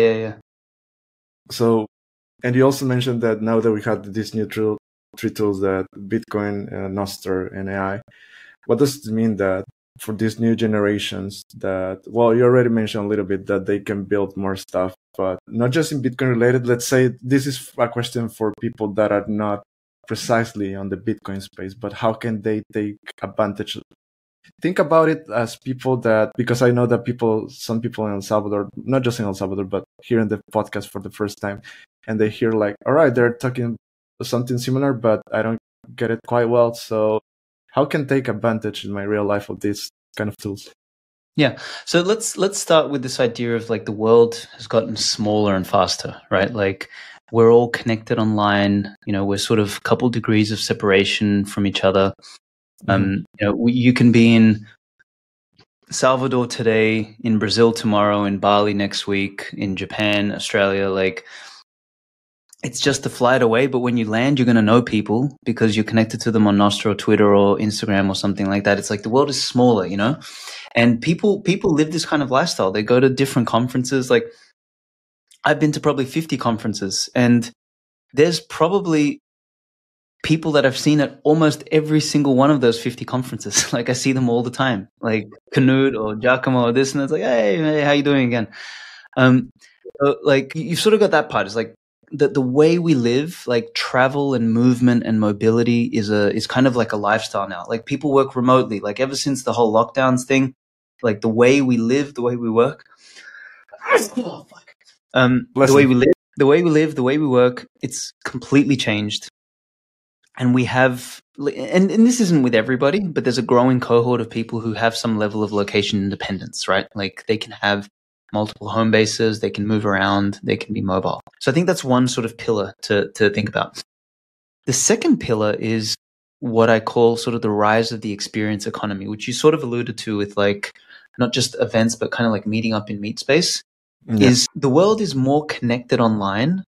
So, and you also mentioned that now that we had these new three tools, that Bitcoin, Nostr, and AI, what does it mean that for these new generations that, well, you already mentioned a little bit that they can build more stuff, but not just in Bitcoin related. Let's say this is a question for people that are not precisely on the Bitcoin space, but how can they take advantage? Think about it as people that, because I know that some people in El Salvador, not just in El Salvador, but here in the podcast for the first time, and they hear like, all right, they're talking something similar, but I don't get it quite well. So how can take advantage in my real life of these kind of tools? Yeah. So let's start with this idea of like the world has gotten smaller and faster, right? Like we're all connected online. We're sort of a couple degrees of separation from each other. You can be in Salvador today, in Brazil tomorrow, in Bali next week, in Japan, Australia. Like it's just a flight away, but when you land, you're going to know people because you're connected to them on Nostr or Twitter or Instagram or something like that. It's like the world is smaller, and people live this kind of lifestyle. They go to different conferences. Like I've been to probably 50 conferences, and there's probably people that I've seen at almost every single one of those 50 conferences. Like I see them all the time, like Knut or Giacomo or this, and it's like, hey, how you doing again? Like you've sort of got that part. It's like the way we live, like travel and movement and mobility is kind of like a lifestyle now. Like people work remotely, like ever since the whole lockdowns thing, like the way we live, the way we work. The way we live, the way we work, it's completely changed. And we have, and this isn't with everybody, but there's a growing cohort of people who have some level of location independence, right? Like they can have multiple home bases, they can move around, they can be mobile. So I think that's one sort of pillar to think about. The second pillar is what I call sort of the rise of the experience economy, which you sort of alluded to with like not just events, but kind of like meeting up in meet space. Yeah. Is the world is more connected online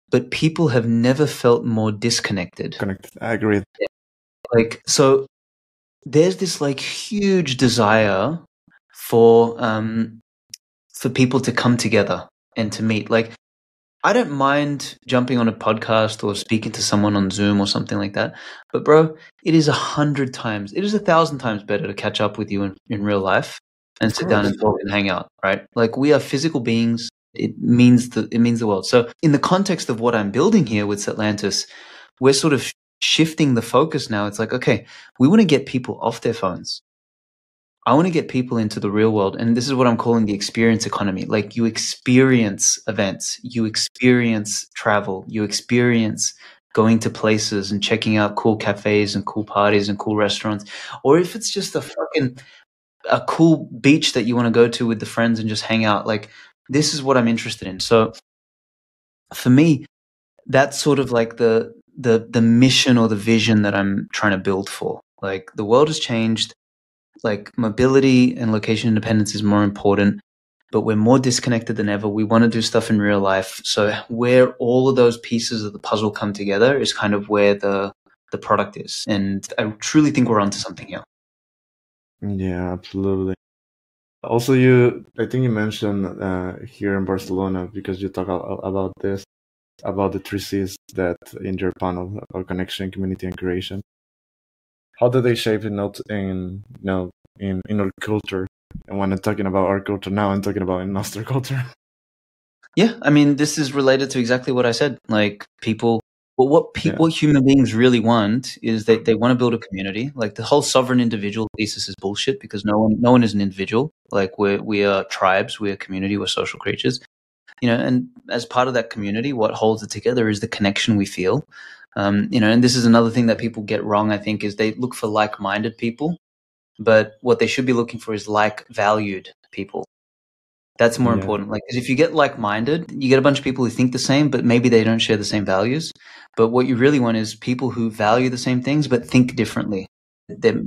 but people have never felt more disconnected. Connected. I agree. Like, so there's this like huge desire for people to come together and to meet. Like, I don't mind jumping on a podcast or speaking to someone on Zoom or something like that. But bro, it is 100 times, it is 1,000 times better to catch up with you in real life and sit down and talk and hang out, right? Like, we are physical beings. It means the world. So in the context of what I'm building here with Satlantis, we're sort of shifting the focus now. It's like, okay, we want to get people off their phones. I want to get people into the real world. And this is what I'm calling the experience economy. Like, you experience events, you experience travel, you experience going to places and checking out cool cafes and cool parties and cool restaurants. Or if it's just a cool beach that you want to go to with the friends and just hang out, like, this is what I'm interested in. So for me, that's sort of like the mission or the vision that I'm trying to build for. Like, the world has changed. Like, mobility and location independence is more important, but we're more disconnected than ever. We want to do stuff in real life. So where all of those pieces of the puzzle come together is kind of where the product is. And I truly think we're onto something here. Yeah, absolutely. Also, I think you mentioned here in Barcelona, because you talk about this, about the 3 C's that in your panel, or connection, community, and creation. How do they shape in our culture? And when I'm talking about our culture now, I'm talking about in Nostr culture. Yeah, I mean, this is related to exactly what I said. Like, people, what human beings really want is that they want to build a community. Like, the whole sovereign individual thesis is bullshit, because no one is an individual. Like, we are tribes, we are community, we're social creatures. And as part of that community, what holds it together is the connection we feel. And this is another thing that people get wrong, I think, is they look for like-minded people, but what they should be looking for is like-valued people. That's more important. Like, because if you get like-minded, you get a bunch of people who think the same, but maybe they don't share the same values. But what you really want is people who value the same things, but think differently. They're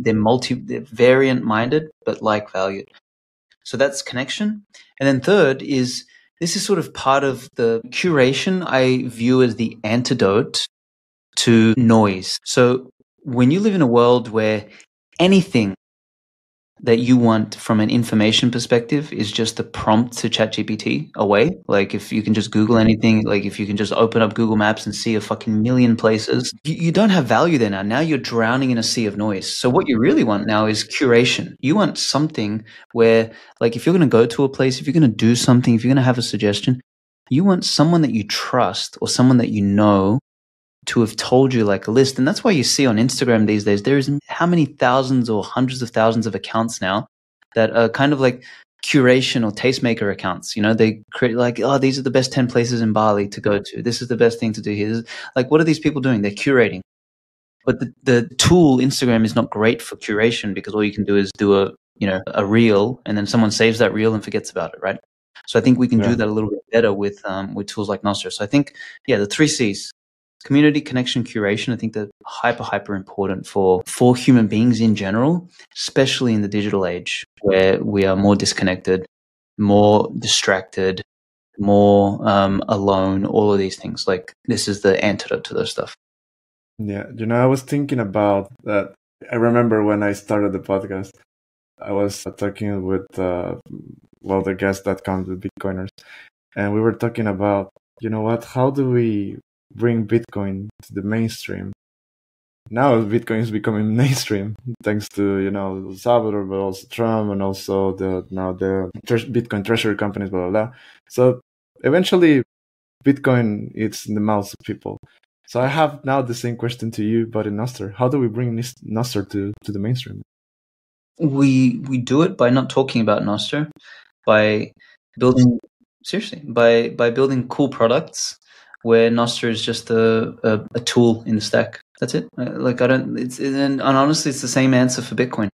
variant-minded, but like-valued. So that's connection. And then third is, this is sort of part of the curation I view as the antidote to noise. So when you live in a world where anything that you want from an information perspective is just a prompt to ChatGPT away, like if you can just Google anything, like if you can just open up Google Maps and see a fucking million places, you don't have value there now. Now you're drowning in a sea of noise. So what you really want now is curation. You want something where, like, if you're going to go to a place, if you're going to do something, if you're going to have a suggestion, you want someone that you trust or someone that you know to have told you, like, a list. And that's why you see on Instagram these days, there is how many thousands or hundreds of thousands of accounts now that are kind of like curation or tastemaker accounts. They create like, oh, these are the best 10 places in Bali to go to. This is the best thing to do here. Like, what are these people doing? They're curating. But the tool Instagram is not great for curation, because all you can do is do a reel, and then someone saves that reel and forgets about it, right? So I think we can do that a little bit better with tools like Nostr. So I think, the 3 C's. Community, connection, curation, I think they're hyper important for human beings in general, especially in the digital age where we are more disconnected, more distracted, more alone, all of these things. Like, this is the antidote to those stuff. Yeah, I was thinking about that. I remember when I started the podcast, I was talking with the guests that come with Bitcoiners, and we were talking about, how do we bring Bitcoin to the mainstream? Now Bitcoin is becoming mainstream thanks to El Salvador, but also Trump, and also the Bitcoin treasury companies, blah blah blah. So eventually, Bitcoin it's in the mouths of people. So I have now the same question to you, but in Nostr. How do we bring Nostr to the mainstream? We do it by not talking about Nostr, by building by building cool products where Nostr is just a tool in the stack. That's it. Like, and honestly, it's the same answer for Bitcoin.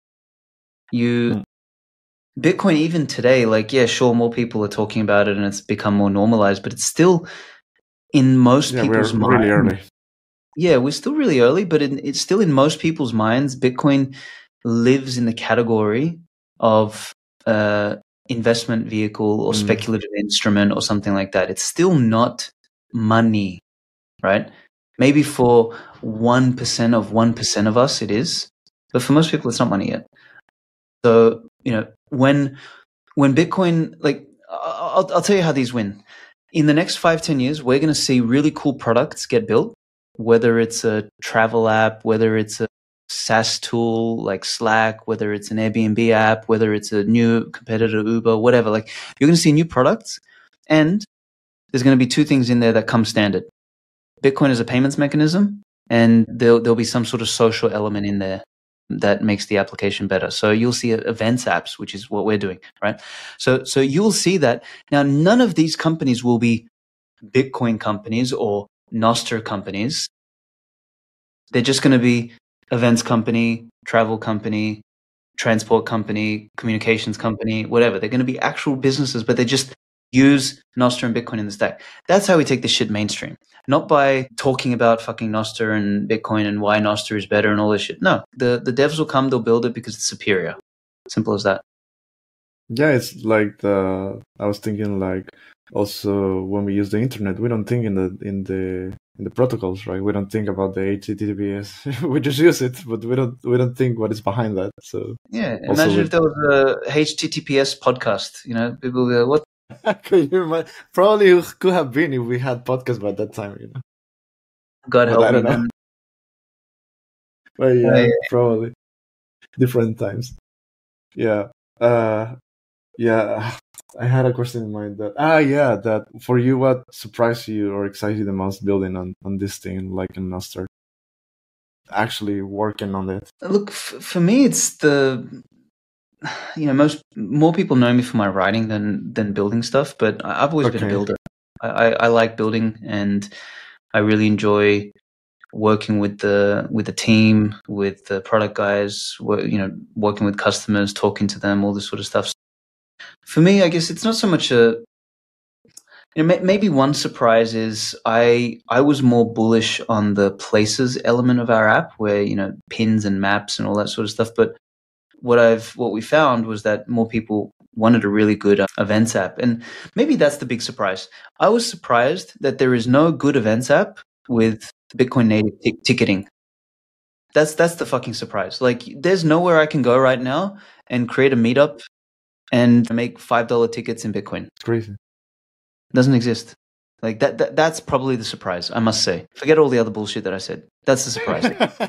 Bitcoin, even today, like, yeah, sure, more people are talking about it and it's become more normalized, but it's still in most people's minds. Really early. Yeah, we're still really early, but it's still in most people's minds. Bitcoin lives in the category of investment vehicle or speculative instrument or something like that. It's still not money. right? Maybe for 1% of 1% of us, it is. But for most people, it's not money yet. So, when Bitcoin, like, I'll tell you how these win. In the next 5-10 years, we're going to see really cool products get built, whether it's a travel app, whether it's a SaaS tool like Slack, whether it's an Airbnb app, whether it's a new competitor, Uber, whatever. Like, you're going to see new products, and there's going to be two things in there that come standard. Bitcoin is a payments mechanism, and there'll be some sort of social element in there that makes the application better. So you'll see events apps, which is what we're doing, right? So you'll see that. Now, none of these companies will be Bitcoin companies or Nostr companies. They're just going to be events company, travel company, transport company, communications company, whatever. They're going to be actual businesses, but they just use Nostr and Bitcoin in the stack. That's how we take this shit mainstream. Not by talking about fucking Nostr and Bitcoin and why Nostr is better and all this shit. No, the devs will come, they'll build it because it's superior. Simple as that. Yeah, it's like I was thinking, like, also when we use the internet, we don't think in the protocols, right? We don't think about the HTTPS. We just use it, but we don't think what is behind that. So yeah, imagine if there was a HTTPS podcast. People go, what? Could you imagine? Probably could have been if we had podcasts by that time, God help me. I don't know. But yeah, yeah, probably different times. Yeah. Yeah. I had a question in mind that for you, what surprised you or excited you the most building on this thing, like in Nostr? Actually working on it. Look, for me, it's more people know me for my writing than building stuff, but I've always been a builder. I like building, and I really enjoy working with the team, with the product guys, working with customers, talking to them, all this sort of stuff. For me, I guess it's not so much maybe one surprise is I was more bullish on the places element of our app, where pins and maps and all that sort of stuff. But what we found was that more people wanted a really good events app, and maybe that's the big surprise. I was surprised that there is no good events app with Bitcoin native ticketing. That's the fucking surprise. Like, there's nowhere I can go right now and create a meetup and make $5 tickets in Bitcoin. It's crazy. It doesn't exist. Like that's probably the surprise, I must say. Forget all the other bullshit that I said. That's the surprise.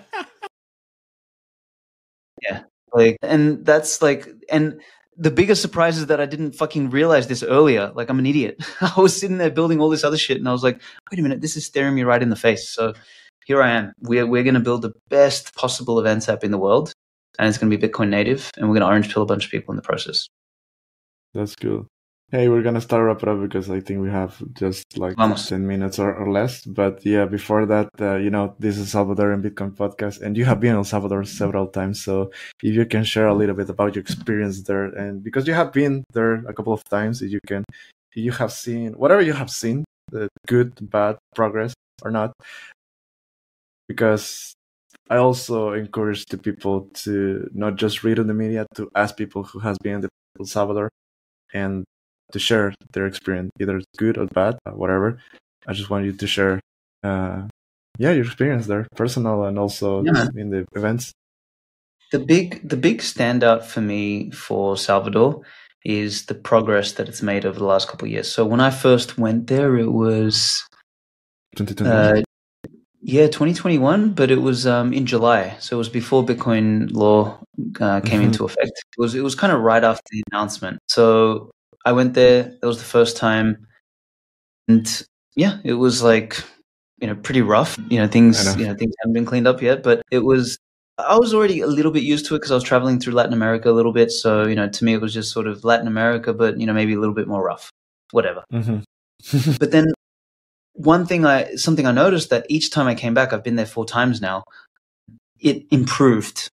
Yeah. And the biggest surprise is that I didn't fucking realize this earlier. Like, I'm an idiot. I was sitting there building all this other shit, and I was like, wait a minute, this is staring me right in the face. So here I am. We're going to build the best possible events app in the world, and it's going to be Bitcoin native, and we're going to orange pill a bunch of people in the process. That's cool. Hey, we're gonna start wrap it up because I think we have just like 10 minutes or less. But yeah, before that, this is Salvadorian Bitcoin podcast, and you have been in El Salvador several times. So if you can share a little bit about your experience there, and because you have been there a couple of times, if you have seen whatever you have seen, the good, bad, progress or not, because I also encourage the people to not just read on the media, to ask people who has been in El Salvador and to share their experience, either it's good or bad, whatever. I just want you to share, your experience there, personal and also in the events. The big standout for me for Salvador is the progress that it's made over the last couple of years. So when I first went there, it was 2021. 2021, but it was in July, so it was before Bitcoin law came into effect. It was kind of right after the announcement. So I went there. That was the first time, and yeah, it was like pretty rough. Things haven't been cleaned up yet, but it was. I was already a little bit used to it because I was traveling through Latin America a little bit. So to me, it was just sort of Latin America, but maybe a little bit more rough. Whatever. Mm-hmm. But then something I noticed that each time I came back, I've been there 4 times now. It improved.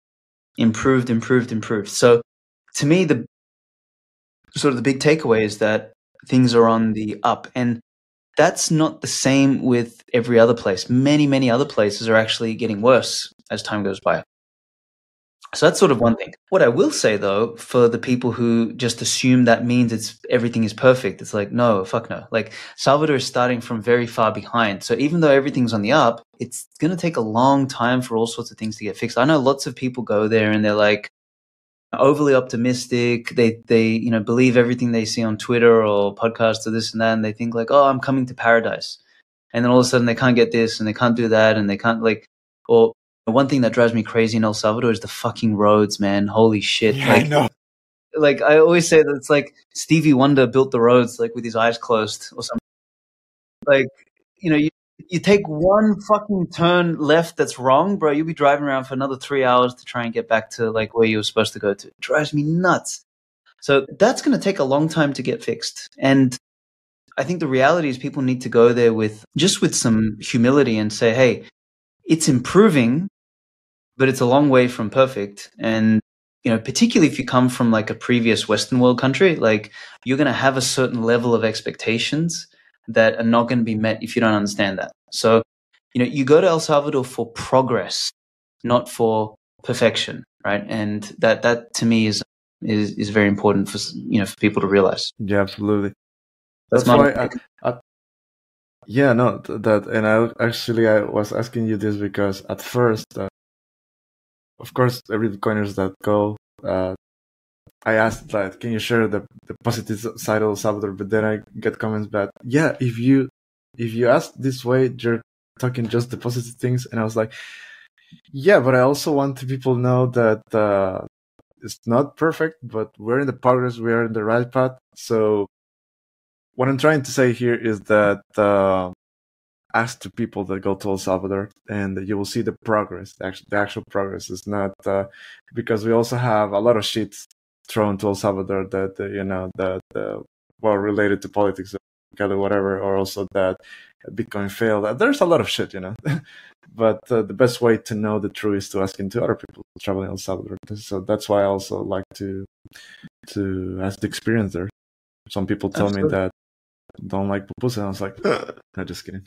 So to me, the big takeaway is that things are on the up, and that's not the same with every other place. Many other places are actually getting worse as time goes by. So that's sort of one thing. What I will say though, for the people who just assume that means everything is perfect, it's like, no, fuck no. Like Salvador is starting from very far behind. So even though everything's on the up, it's going to take a long time for all sorts of things to get fixed. I know lots of people go there and they're like overly optimistic. They believe everything they see on Twitter or podcasts or this and that. And they think like, oh, I'm coming to paradise. And then all of a sudden they can't get this and they can't do that. And they can't or one thing that drives me crazy in El Salvador is the fucking roads, man. Holy shit. Yeah, I know. Like I always say that it's like Stevie Wonder built the roads like with his eyes closed or something. Like, you take one fucking turn left that's wrong, bro, you'll be driving around for another 3 hours to try and get back to like where you were supposed to go to. It drives me nuts. So that's going to take a long time to get fixed. And I think the reality is people need to go there with some humility and say, hey, it's improving, but it's a long way from perfect. And, particularly if you come from like a previous Western world country, like you're going to have a certain level of expectations that are not going to be met if you don't understand that. So, you go to El Salvador for progress, not for perfection, right? And that to me is very important for, for people to realize. Yeah, absolutely. That's why and I was asking you this because at first, of course, every Bitcoiners that go, I asked that, can you share the positive side of El Salvador? But then I get comments back, yeah, if you ask this way, you're talking just the positive things. And I was like, yeah, but I also want people to know that it's not perfect, but we're in the progress, we are in the right path. So what I'm trying to say here is that ask the people that go to El Salvador, and you will see the progress. The actual progress is not because we also have a lot of shit thrown to El Salvador that related to politics or whatever, or also that Bitcoin failed. There's a lot of shit, but the best way to know the truth is to ask into other people traveling El Salvador. So that's why I also like to ask the experience there. Some people tell me that don't like pupusas, and I was like, no, just kidding.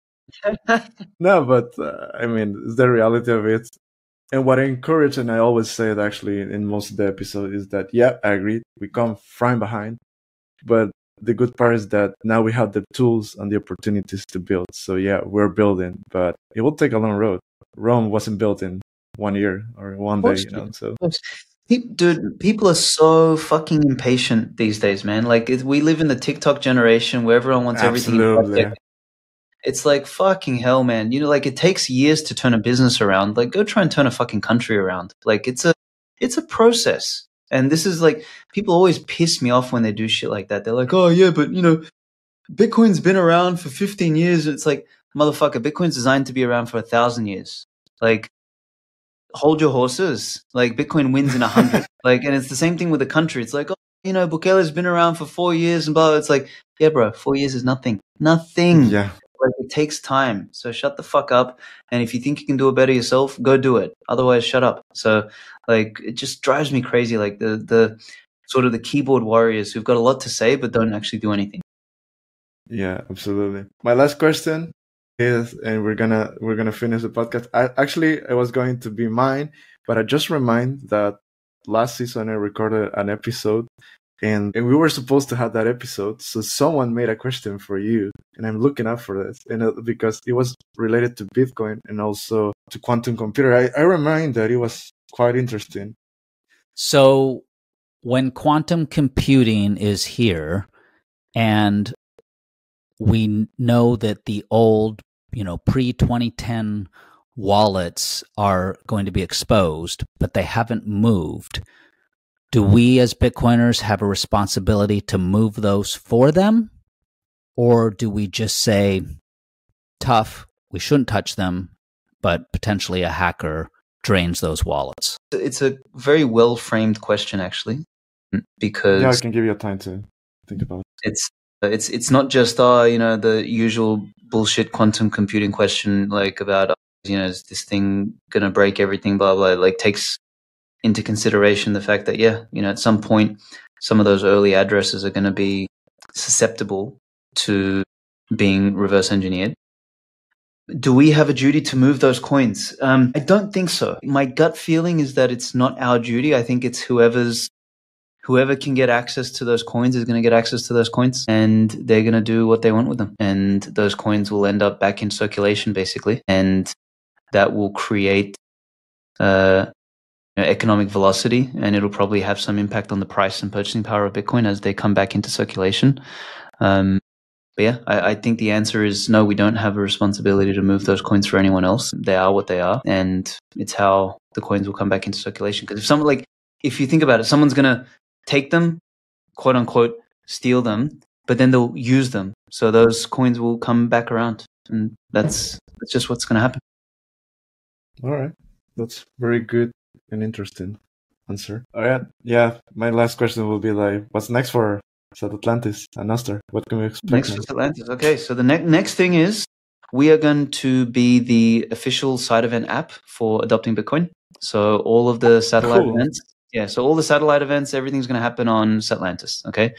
No, but I mean, it's the reality of it. And what I encourage, and I always say it actually in most of the episodes, is that, yeah, I agree, we come from behind, but the good part is that now we have the tools and the opportunities to build. So yeah, we're building, but it will take a long road. Rome wasn't built in 1 year or one day, so. Dude, people are so fucking impatient these days, man. Like we live in the TikTok generation where everyone wants everything. Absolutely. It's like fucking hell, man. Like it takes years to turn a business around. Like go try and turn a fucking country around. Like it's a process. And this is like, people always piss me off when they do shit like that. They're like, oh yeah, but Bitcoin's been around for 15 years. It's like, motherfucker, Bitcoin's designed to be around for 1,000 years. Like, hold your horses. Like Bitcoin wins in 100. Like, and it's the same thing with the country. It's like, oh, Bukele's been around for 4 years and blah, blah. It's like, yeah, bro, 4 years is nothing. Yeah. Like it takes time. So shut the fuck up. And if you think you can do it better yourself, go do it. Otherwise, shut up. So like, it just drives me crazy. Like the sort of the keyboard warriors who've got a lot to say, but don't actually do anything. Yeah, absolutely. My last question is, and we're gonna finish the podcast. It was going to be mine, but I just remind that last season I recorded an episode, and we were supposed to have that episode. So someone made a question for you, and I'm looking up for this, and because it was related to Bitcoin and also to quantum computer. I remind that it was quite interesting. So when quantum computing is here, and we know that the old, pre-2010 wallets are going to be exposed, but they haven't moved. Do we as Bitcoiners have a responsibility to move those for them? Or do we just say, tough, we shouldn't touch them, but potentially a hacker drains those wallets? It's a very well-framed question, actually, because... Yeah, I can give you time to think about it. It's not just the usual bullshit quantum computing question, like about is this thing gonna break everything, blah blah. Like takes into consideration the fact that at some point some of those early addresses are going to be susceptible to being reverse engineered. Do we have a duty to move those coins? I don't think so. My gut feeling is that it's not our duty. I think it's whoever can get access to those coins is going to get access to those coins, and they're going to do what they want with them. And those coins will end up back in circulation, basically. And that will create economic velocity, and it'll probably have some impact on the price and purchasing power of Bitcoin as they come back into circulation. But yeah, I think the answer is no, we don't have a responsibility to move those coins for anyone else. They are what they are, and it's how the coins will come back into circulation. Because if you think about it, someone's going to take them, quote unquote, steal them, but then they'll use them. So those coins will come back around, and that's just what's going to happen. All right. That's very good and interesting answer. All right. Yeah. My last question will be like, what's next for Satlatlantis and Nostr? What can we expect next for Satlatlantis? Okay. So the next thing is we are going to be the official side event app for adopting Bitcoin. So all of the satellite events. Yeah. So all the satellite events, everything's going to happen on Satlantis. Okay.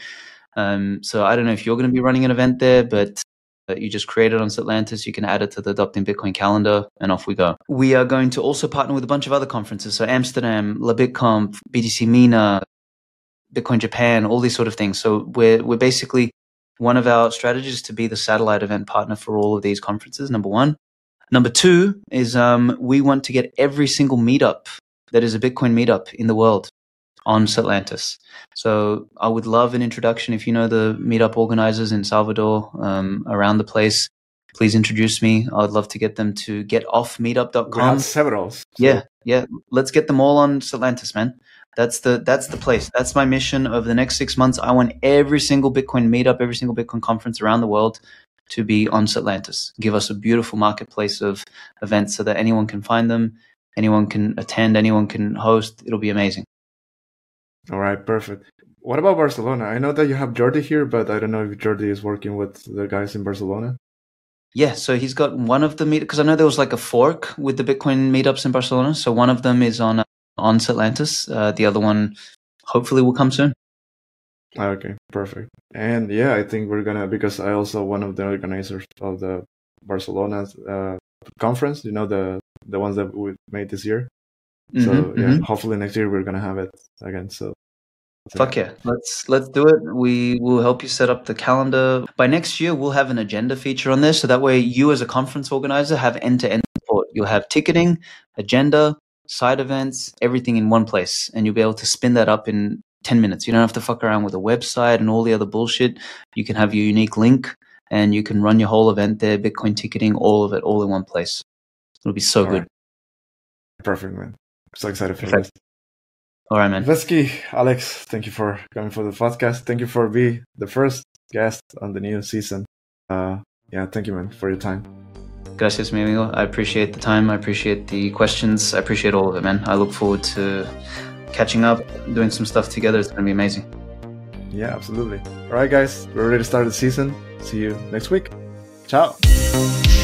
So I don't know if you're going to be running an event there, but you just create it on Satlantis. You can add it to the Adopting Bitcoin calendar, and off we go. We are going to also partner with a bunch of other conferences. So Amsterdam, LaBitConf, BTC MENA, Bitcoin Japan, all these sort of things. So we're basically, one of our strategies to be the satellite event partner for all of these conferences, number one. Number two is we want to get every single meetup that is a Bitcoin meetup in the world on Satlantis. So I would love an introduction. If you know the meetup organizers in Salvador, around the place, please introduce me. I'd love to get them to get off meetup.com. We have several. So. Yeah. Let's get them all on Satlantis, man. That's the place. That's my mission over the next 6 months. I want every single Bitcoin meetup, every single Bitcoin conference around the world to be on Satlantis. Give us a beautiful marketplace of events so that anyone can find them, anyone can attend, anyone can host. It'll be amazing. All right, perfect. What about Barcelona? I know that you have Jordi here, but I don't know if Jordi is working with the guys in Barcelona. Yeah, so he's got one of the meetups, because I know there was like a fork with the Bitcoin meetups in Barcelona. So one of them is on Satlantis. The other one hopefully will come soon. Okay, perfect. And yeah, I think we're gonna, because I also one of the organizers of the Barcelona conference. You know, the ones that we made this year. So yeah, hopefully next year we're gonna have it again. So fuck yeah, let's do it. We will help you set up the calendar. By next year, we'll have an agenda feature on this, so that way you as a conference organizer have end-to-end support. You'll have ticketing, agenda, side events, everything in one place, and you'll be able to spin that up in 10 minutes. You don't have to fuck around with a website and all the other bullshit. You can have your unique link, and you can run your whole event there, Bitcoin ticketing, all of it, all in one place. It'll be so good. Right. Perfect, man. So excited for this. All right, man. Vesky, Alex, thank you for coming for the podcast. Thank you for being the first guest on the new season. Yeah, thank you, man, for your time. Gracias, mi amigo. I appreciate the time. I appreciate the questions. I appreciate all of it, man. I look forward to catching up, doing some stuff together. It's going to be amazing. Yeah, absolutely. All right, guys, we're ready to start the season. See you next week. Ciao.